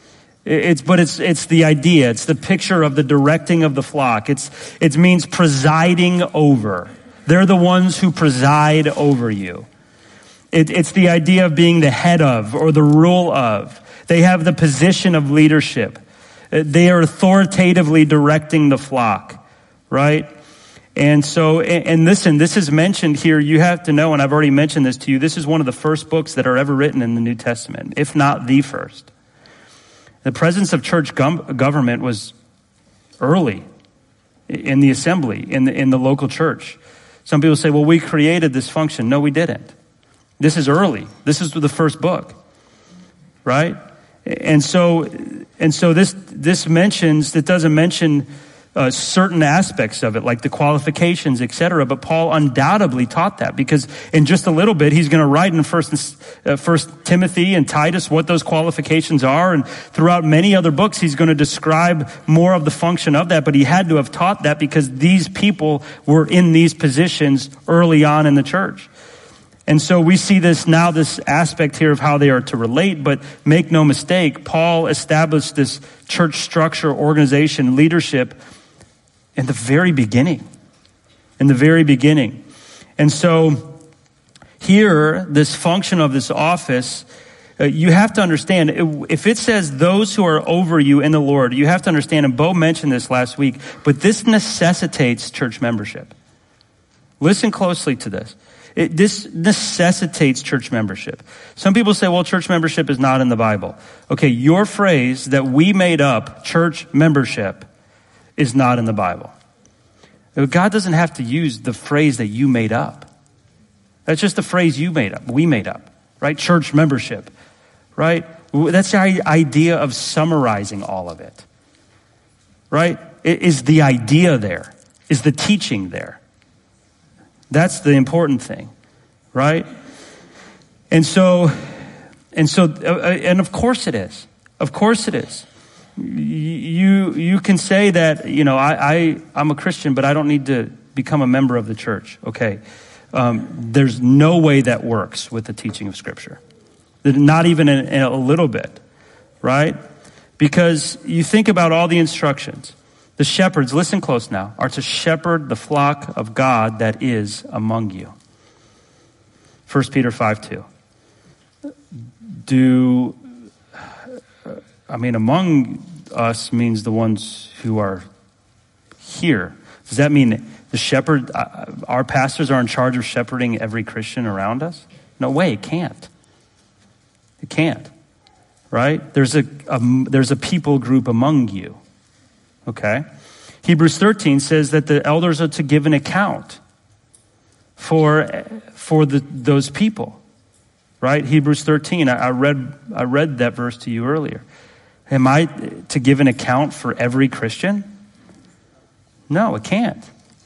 It's, but it's, it's the idea. It's the picture of the directing of the flock. It's, it means presiding over. They're the ones who preside over you. It, it's the idea of being the head of or the rule of. They have the position of leadership. They are authoritatively directing the flock, right? And so, and, and listen, this is mentioned here. You have to know, and I've already mentioned this to you, this is one of the first books that are ever written in the New Testament, if not the first. The presence of church gov- government was early in the assembly, in the, in the local church. Some people say, well, we created this function. No, we didn't. This is early. This is the first book, right? And so, and so this, this mentions, it doesn't mention uh, certain aspects of it, like the qualifications, et cetera. But Paul undoubtedly taught that, because in just a little bit, he's going to write in First, uh, First Timothy and Titus what those qualifications are. And throughout many other books, he's going to describe more of the function of that. But he had to have taught that because these people were in these positions early on in the church. And so we see this now, this aspect here of how they are to relate, but make no mistake, Paul established this church structure, organization, leadership in the very beginning, in the very beginning. And so here, this function of this office, uh, you have to understand, if it says those who are over you in the Lord, you have to understand, and Bo mentioned this last week, but this necessitates church membership. Listen closely to this. It, this necessitates church membership. Some people say, well, church membership is not in the Bible. Okay, your phrase that we made up, church membership, is not in the Bible. God doesn't have to use the phrase that you made up. That's just the phrase you made up, we made up, right? Church membership, right? That's the idea of summarizing all of it, right? Is the idea there? Is the teaching there? That's the important thing, right? And so, and so, uh, and of course it is. Of course it is. You you can say that, you know, I, I I'm a Christian, but I don't need to become a member of the church. Okay, um, there's no way that works with the teaching of Scripture, not even in, in a little bit, right? Because you think about all the instructions. The shepherds, listen close now, are to shepherd the flock of God that is among you. First Peter five two. Do, I mean, among us means the ones who are here. Does that mean the shepherd, our pastors are in charge of shepherding every Christian around us? No way, it can't. It can't, right? There's a, a there's a people group among you. Okay. Hebrews thirteen says that the elders are to give an account for, for the, those people, right? Hebrews thirteen, I, I read, I read that verse to you earlier. Am I to give an account for every Christian? No, it can't.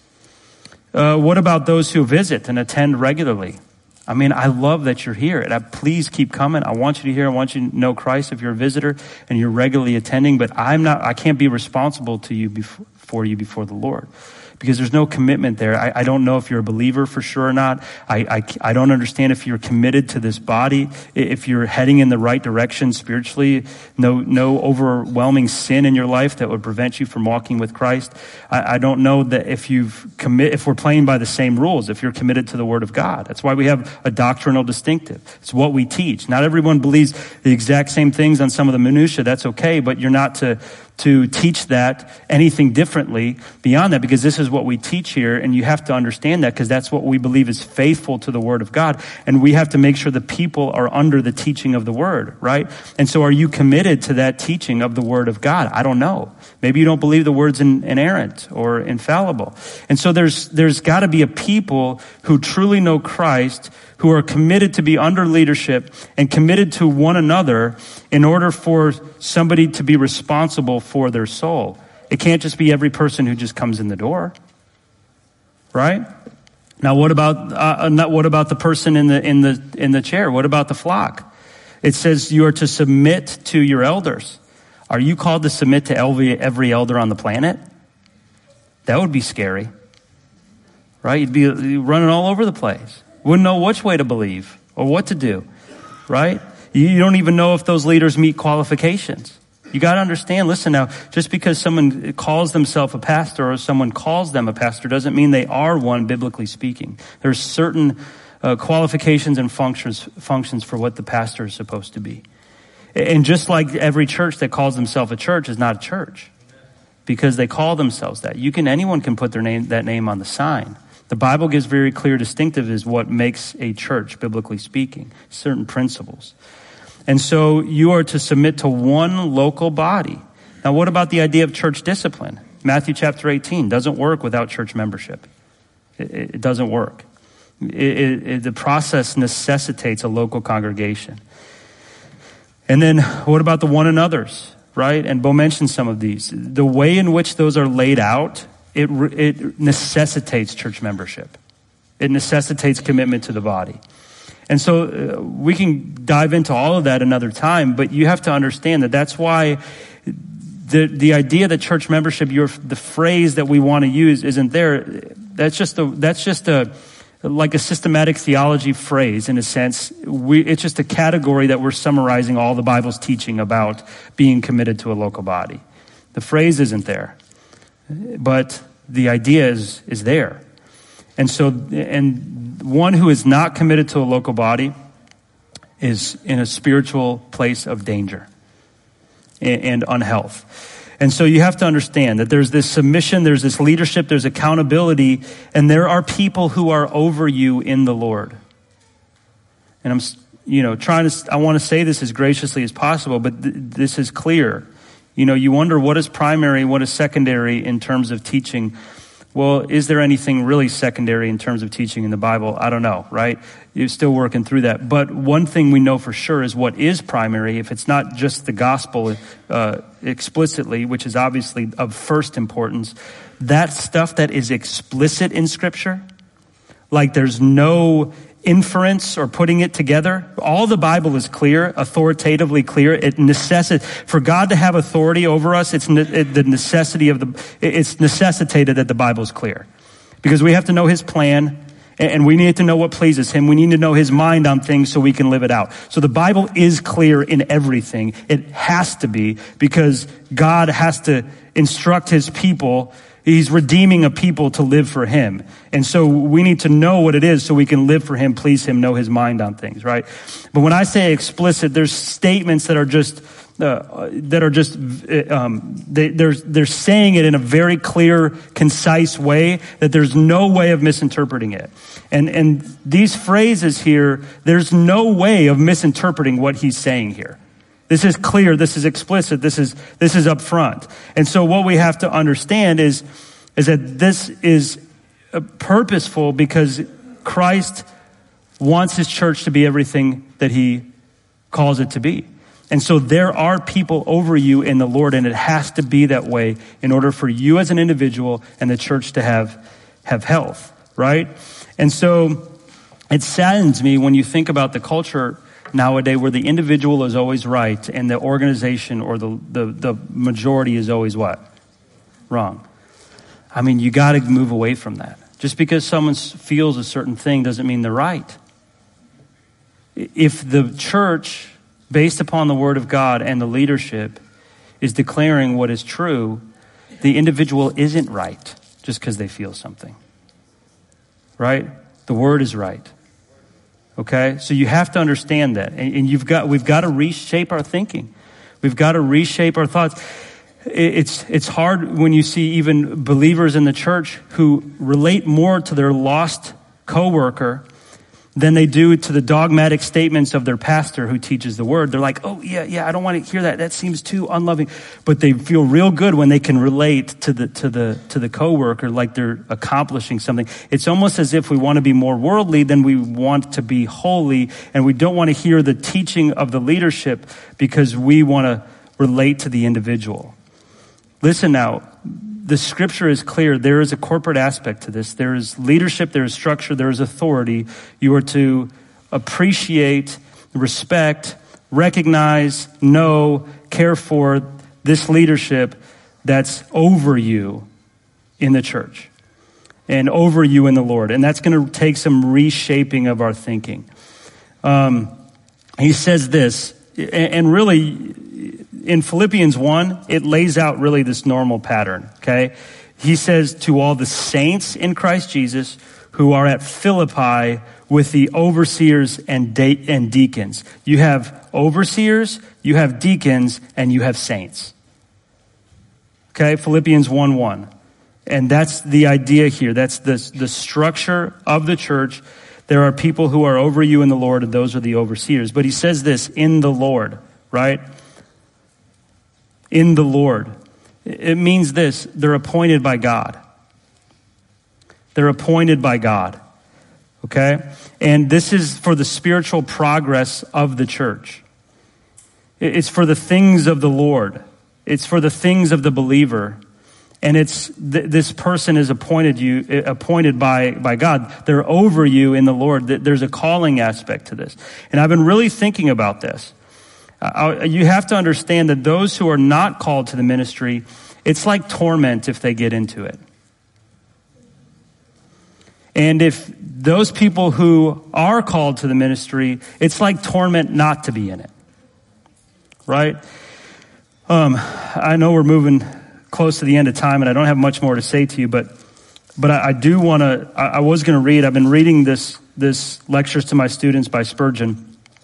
Uh, what about those who visit and attend regularly? I mean, I love that you're here. And I, please keep coming. I want you to hear. I want you to know Christ if you're a visitor and you're regularly attending. But I'm not. I can't be responsible to you before, for you before the Lord, because there's no commitment there. I, I don't know if you're a believer for sure or not. I, I I don't understand if you're committed to this body, if you're heading in the right direction spiritually. No no overwhelming sin in your life that would prevent you from walking with Christ. I, I don't know that if you've commit if we're playing by the same rules, if you're committed to the Word of God. That's why we have a doctrinal distinctive. It's what we teach. Not everyone believes the exact same things on some of the minutia. That's okay, but you're not to to teach that anything differently beyond that, because this is what we teach here, and you have to understand that, because that's what we believe is faithful to the Word of God, and we have to make sure the people are under the teaching of the Word, right? And so are you committed to that teaching of the Word of God? I don't know. Maybe you don't believe the Word's in, inerrant or infallible. And so there's there's got to be a people who truly know Christ, who are committed to be under leadership and committed to one another in order for somebody to be responsible for their soul. It can't just be every person who just comes in the door, right? Now, what about uh, not, what about the person in the in the in the chair? What about the flock? It says you are to submit to your elders. Are you called to submit to every, every elder on the planet? That would be scary, right? You'd be running all over the place. Wouldn't know which way to believe or what to do, right? You don't even know if those leaders meet qualifications. You got to understand, listen now, just because someone calls themselves a pastor or someone calls them a pastor doesn't mean they are one, biblically speaking. There's certain uh, qualifications and functions functions for what the pastor is supposed to be. And just like every church that calls themselves a church is not a church because they call themselves that. You can, anyone can put their name, that name on the sign. The Bible gives very clear distinctive is what makes a church, biblically speaking, certain principles. And so you are to submit to one local body. Now, what about the idea of church discipline? Matthew chapter eighteen doesn't work without church membership. It, it doesn't work. It, it, it, the process necessitates a local congregation. And then what about the one another's, right? And Bo mentioned some of these. The way in which those are laid out, it, it necessitates church membership. It necessitates commitment to the body. And so uh, we can dive into all of that another time, but you have to understand that that's why the the idea that church membership, your the phrase that we want to use isn't there. That's just a that's just a like a systematic theology phrase in a sense. We it's just a category that we're summarizing all the Bible's teaching about being committed to a local body. The phrase isn't there, but the idea is is there. And so and one who is not committed to a local body is in a spiritual place of danger and, and unhealth. And so you have to understand that there's this submission, there's this leadership, there's accountability, and there are people who are over you in the Lord. And I'm, you know, trying to, I want to say this as graciously as possible, but th- this is clear. You know, you wonder what is primary, what is secondary in terms of teaching. Well, is there anything really secondary in terms of teaching in the Bible? I don't know, right? You're still working through that. But one thing we know for sure is what is primary, if it's not just the gospel uh, explicitly, which is obviously of first importance, that stuff that is explicit in Scripture, like there's no inference or putting it together. All the Bible is clear, authoritatively clear. It necessitates for God to have authority over us. It's ne- it, the necessity of the. It's necessitated that the Bible is clear, because we have to know His plan, and, and we need to know what pleases Him. We need to know His mind on things so we can live it out. So the Bible is clear in everything. It has to be, because God has to instruct His people. He's redeeming a people to live for Him. And so we need to know what it is so we can live for Him, please Him, know His mind on things, right? But when I say explicit, there's statements that are just, uh, that are just, um, they, they're, they're saying it in a very clear, concise way that there's no way of misinterpreting it. And, and these phrases here, there's no way of misinterpreting what He's saying here. This is clear. This is explicit. This is, this is up front. And so what we have to understand is, is that this is purposeful because Christ wants His church to be everything that He calls it to be. And so there are people over you in the Lord, and it has to be that way in order for you as an individual and the church to have, have health, right? And so it saddens me when you think about the culture nowadays where the individual is always right and the organization or the, the, the majority is always what? Wrong. I mean, you got to move away from that. Just because someone feels a certain thing doesn't mean they're right. If the church, based upon the Word of God and the leadership, is declaring what is true, the individual isn't right just because they feel something. Right? The Word is right. Okay, so you have to understand that, and, and you've got we've got to reshape our thinking. We've got to reshape our thoughts. It's it's hard when you see even believers in the church who relate more to their lost coworker than they do to the dogmatic statements of their pastor who teaches the word. They're like, oh yeah, yeah, I don't want to hear that. That seems too unloving. But they feel real good when they can relate to the to the to the coworker like they're accomplishing something. It's almost as if we want to be more worldly than we want to be holy, and we don't want to hear the teaching of the leadership because we want to relate to the individual. Listen now, the scripture is clear. There is a corporate aspect to this. There is leadership, there is structure, there is authority. You are to appreciate, respect, recognize, know, care for this leadership that's over you in the church and over you in the Lord. And that's going to take some reshaping of our thinking. Um, he says this, and really, in Philippians one, it lays out really this normal pattern, okay? He says, to all the saints in Christ Jesus who are at Philippi with the overseers and de- and deacons. You have overseers, you have deacons, and you have saints. Okay, Philippians one one. And that's the idea here. That's the, the structure of the church. There are people who are over you in the Lord, and those are the overseers. But he says this, in the Lord, right? In the Lord. It means this, they're appointed by God. They're appointed by God, okay? And this is for the spiritual progress of the church. It's for the things of the Lord. It's for the things of the believer. And it's th- this person is appointed you appointed by by God. They're over you in the Lord. There's a calling aspect to this. And I've been really thinking about this. Uh, you have to understand that those who are not called to the ministry, it's like torment if they get into it. And if those people who are called to the ministry, it's like torment not to be in it. Right? Um, I know we're moving close to the end of time, and I don't have much more to say to you, but but I, I do want to, I, I was going to read, I've been reading this, this lectures to my students by Spurgeon.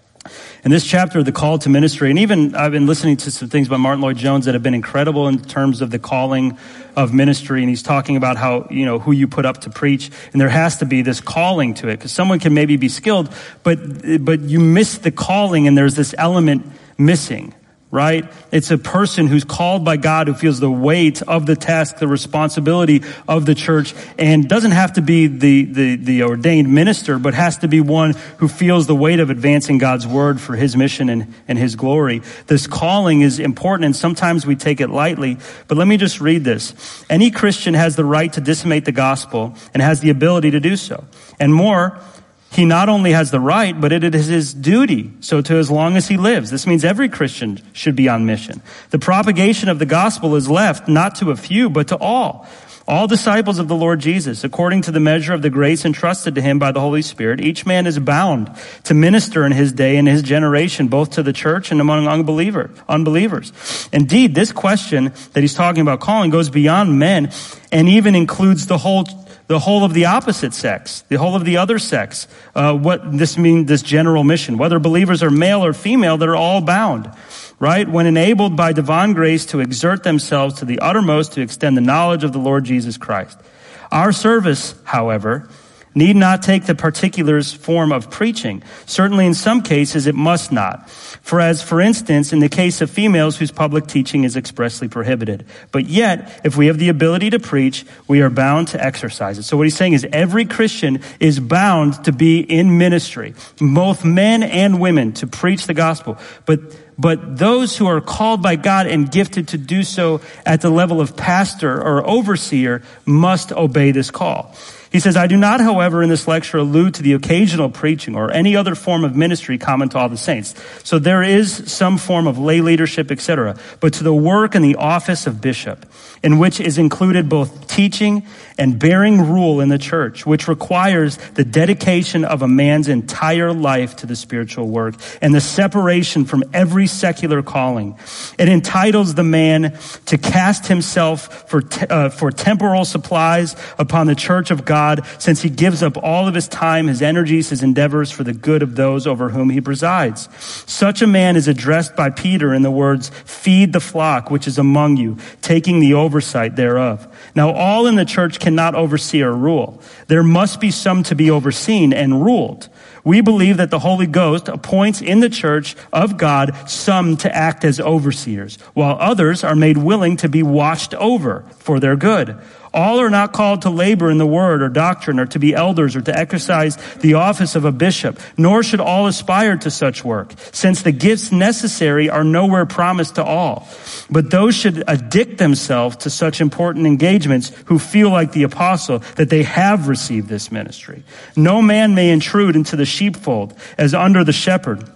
And this chapter, the call to ministry, and even I've been listening to some things by Martin Lloyd-Jones that have been incredible in terms of the calling of ministry. And he's talking about how, you know, who you put up to preach. And there has to be this calling to it, because someone can maybe be skilled, but but you miss the calling, and there's this element missing. Right? It's a person who's called by God, who feels the weight of the task, the responsibility of the church, and doesn't have to be the, the, the ordained minister, but has to be one who feels the weight of advancing God's word for his mission and, and his glory. This calling is important, and sometimes we take it lightly, but let me just read this. Any Christian has the right to disseminate the gospel and has the ability to do so. And more, he not only has the right, but it is his duty, so to as long as he lives. This means every Christian should be on mission. The propagation of the gospel is left not to a few, but to all. All disciples of the Lord Jesus, according to the measure of the grace entrusted to him by the Holy Spirit, each man is bound to minister in his day and his generation, both to the church and among unbeliever, unbelievers. Indeed, this question that he's talking about calling goes beyond men and even includes the whole The whole of the opposite sex, the whole of the other sex. Uh, what this means, this general mission, whether believers are male or female, they're all bound, right? When enabled by divine grace to exert themselves to the uttermost to extend the knowledge of the Lord Jesus Christ. Our service, however, need not take the particulars form of preaching. Certainly in some cases it must not. For as, for instance, in the case of females whose public teaching is expressly prohibited. But yet, if we have the ability to preach, we are bound to exercise it. So what he's saying is every Christian is bound to be in ministry, both men and women, to preach the gospel. But But those who are called by God and gifted to do so at the level of pastor or overseer must obey this call. He says, I do not, however, in this lecture allude to the occasional preaching or any other form of ministry common to all the saints. So there is some form of lay leadership, et cetera, but to the work and the office of bishop, in which is included both teaching and bearing rule in the church, which requires the dedication of a man's entire life to the spiritual work and the separation from every secular calling. It entitles the man to cast himself for te- uh, for temporal supplies upon the church of God, since he gives up all of his time, his energies, his endeavors for the good of those over whom he presides. Such a man is addressed by Peter in the words, feed the flock which is among you, taking the oversight thereof. Now all in the church cannot oversee or rule. There must be some to be overseen and ruled. We believe that the Holy Ghost appoints in the church of God some to act as overseers, while others are made willing to be watched over for their good. All are not called to labor in the word or doctrine or to be elders or to exercise the office of a bishop, nor should all aspire to such work, since the gifts necessary are nowhere promised to all. But those should addict themselves to such important engagements who feel like the apostle that they have received this ministry. No man may intrude into the sheepfold as under the shepherd.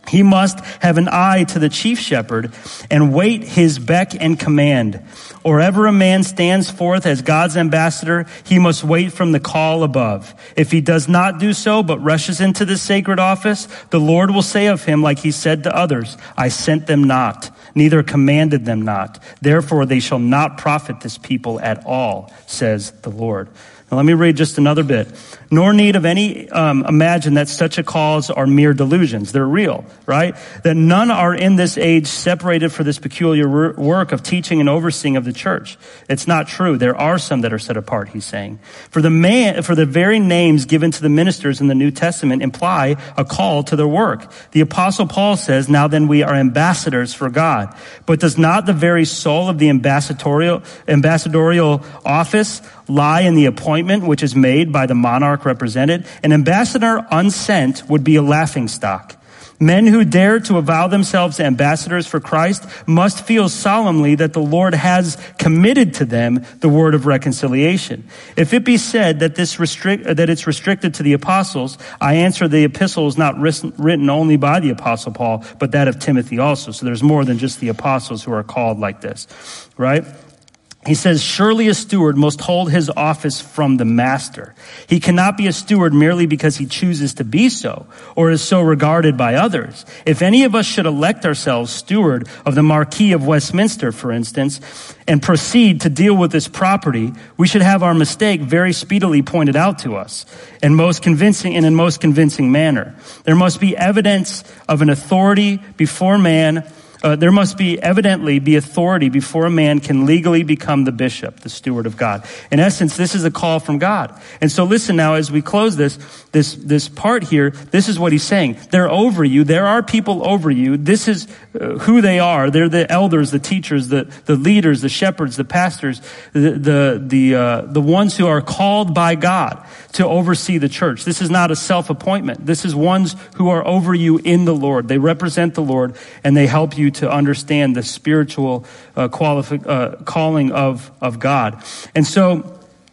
He must have an eye to the chief shepherd and wait his beck and command. Or ever a man stands forth as God's ambassador, he must wait from the call above. If he does not do so, but rushes into this sacred office, the Lord will say of him, like he said to others, I sent them not, neither commanded them not. Therefore they shall not profit this people at all, says the Lord. Now let me read just another bit. Nor need of any um, imagine that such a cause are mere delusions. They're real, right? That none are in this age separated for this peculiar work of teaching and overseeing of the church. It's not true. There are some that are set apart, he's saying. For the man, for the very names given to the ministers in the New Testament imply a call to their work. The Apostle Paul says, now then we are ambassadors for God. But does not the very soul of the ambassadorial, ambassadorial office lie in the appointment which is made by the monarch represented? An ambassador unsent would be a laughingstock. Men who dare to avow themselves ambassadors for Christ must feel solemnly that the Lord has committed to them the word of reconciliation. If it be said that this restrict that it's restricted to the apostles, I answer the epistle is not written only by the apostle Paul, but that of Timothy also. So there's more than just the apostles who are called like this, right? He says, surely a steward must hold his office from the master. He cannot be a steward merely because he chooses to be so, or is so regarded by others. If any of us should elect ourselves steward of the Marquis of Westminster, for instance, and proceed to deal with this property, we should have our mistake very speedily pointed out to us, and most convincing, and in most convincing manner. There must be evidence of an authority before man, Uh, there must be evidently be authority before a man can legally become the bishop, the steward of God. In essence, this is a call from God. And so listen now, as we close this, this, this part here, this is what he's saying. They're over you. There are people over you. This is uh, who they are. They're the elders, the teachers, the, the leaders, the shepherds, the pastors, the, the, the, uh, the ones who are called by God to oversee the church. This is not a self-appointment. This is ones who are over you in the Lord. They represent the Lord and they help you to understand the spiritual uh, qualifi- uh, calling of, of God. And so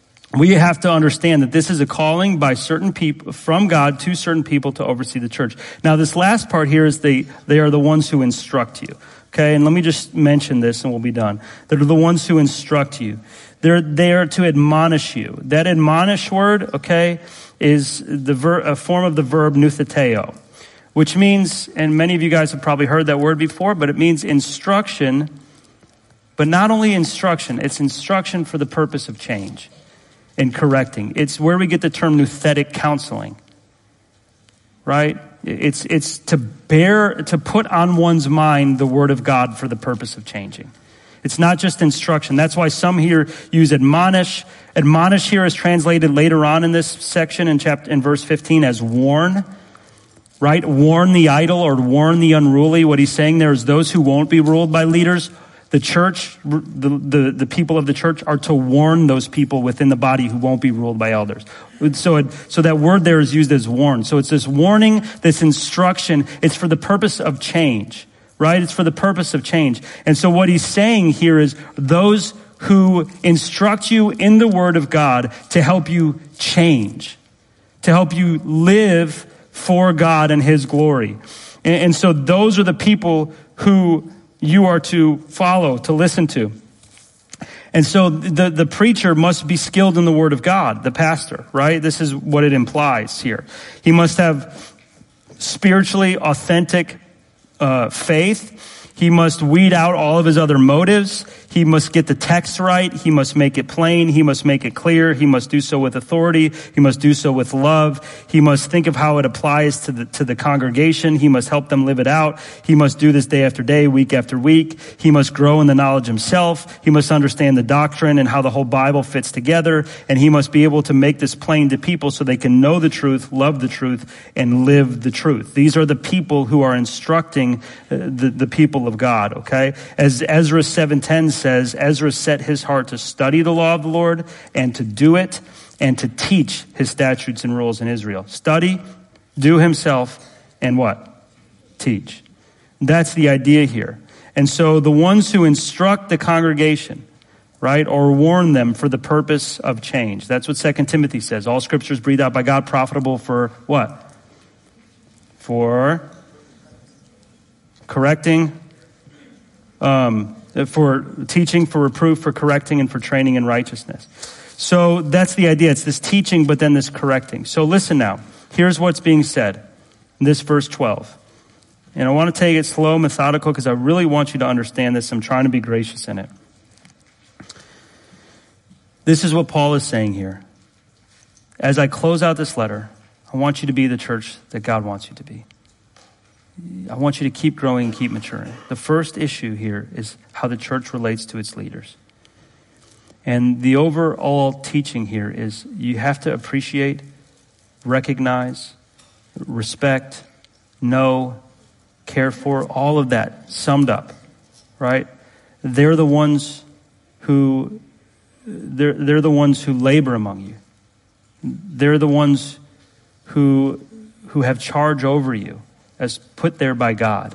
we have to understand that this is a calling by certain people, from God to certain people to oversee the church. Now this last part here is they, they are the ones who instruct you. Okay, and let me just mention this and we'll be done. They're the ones who instruct you. They're there to admonish you. That admonish word, okay, is the ver- a form of the verb noutheteo, which means, and many of you guys have probably heard that word before, but it means instruction, but not only instruction, it's instruction for the purpose of change and correcting. It's where we get the term nouthetic counseling, right? It's, it's to bear, to put on one's mind the word of God for the purpose of changing. It's not just instruction. That's why some here use admonish. Admonish here is translated later on in this section in chapter, in verse fifteen as warn. Right? Warn the idle or warn the unruly. What he's saying there is those who won't be ruled by leaders. The church, the, the, the people of the church are to warn those people within the body who won't be ruled by elders. So it, so that word there is used as warn. So it's this warning, this instruction. It's for the purpose of change, right? It's for the purpose of change. And so what he's saying here is those who instruct you in the word of God to help you change, to help you live for God and his glory. And, and so those are the people who you are to follow, to listen to. And so the, the preacher must be skilled in the word of God, the pastor, right? This is what it implies here. He must have spiritually authentic uh, faith. He must weed out all of his other motives. He must get the text right. He must make it plain. He must make it clear. He must do so with authority. He must do so with love. He must think of how it applies to the, to the congregation. He must help them live it out. He must do this day after day, week after week. He must grow in the knowledge himself. He must understand the doctrine and how the whole Bible fits together. And he must be able to make this plain to people so they can know the truth, love the truth, and live the truth. These are the people who are instructing the, the people of God, okay? As Ezra seven ten says, Ezra set his heart to study the law of the Lord and to do it and to teach his statutes and rules in Israel. Study, do himself, and what? Teach. That's the idea here. And so the ones who instruct the congregation, right, or warn them for the purpose of change. That's what Second Timothy says. All scriptures breathed out by God, profitable for what? For correcting, um, for teaching, for reproof, for correcting, and for training in righteousness. So that's the idea. It's this teaching, but then this correcting. So listen now. Here's what's being said in this verse twelve. And I want to take it slow, methodical, because I really want you to understand this. I'm trying to be gracious in it. This is what Paul is saying here. As I close out this letter, I want you to be the church that God wants you to be. I want you to keep growing and keep maturing. The first issue here is how the church relates to its leaders. And the overall teaching here is you have to appreciate, recognize, respect, know, care for, all of that summed up, right? They're the ones who, they're, they're the ones who labor among you. They're the ones who, who have charge over you, as put there by God,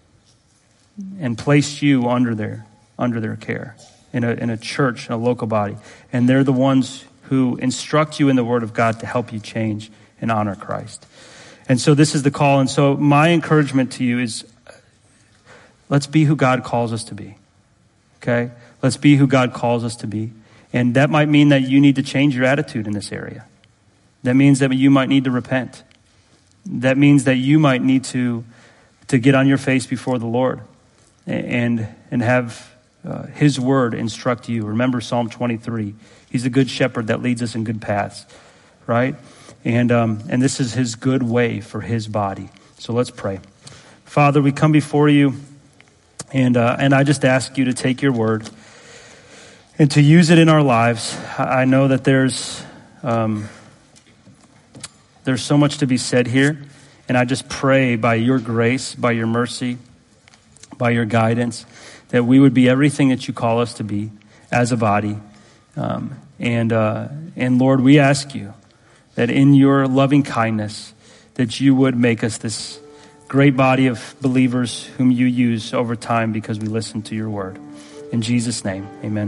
and placed you under their under their care in a in a church, in a local body. And they're the ones who instruct you in the Word of God to help you change and honor Christ. And so this is the call. And so my encouragement to you is, let's be who God calls us to be. Okay? Let's be who God calls us to be. And that might mean that you need to change your attitude in this area. That means that you might need to repent. That means that you might need to to get on your face before the Lord and and have uh, His word instruct you. Remember Psalm twenty-three. He's a good shepherd that leads us in good paths, right? And um, and this is His good way for His body. So let's pray. Father, we come before you, and uh, and I just ask you to take your word and to use it in our lives. I know that there's um, There's so much to be said here, and I just pray by your grace, by your mercy, by your guidance, that we would be everything that you call us to be as a body. Um, and uh, and Lord, we ask you that in your loving kindness, that you would make us this great body of believers whom you use over time because we listen to your word. In Jesus' name, amen.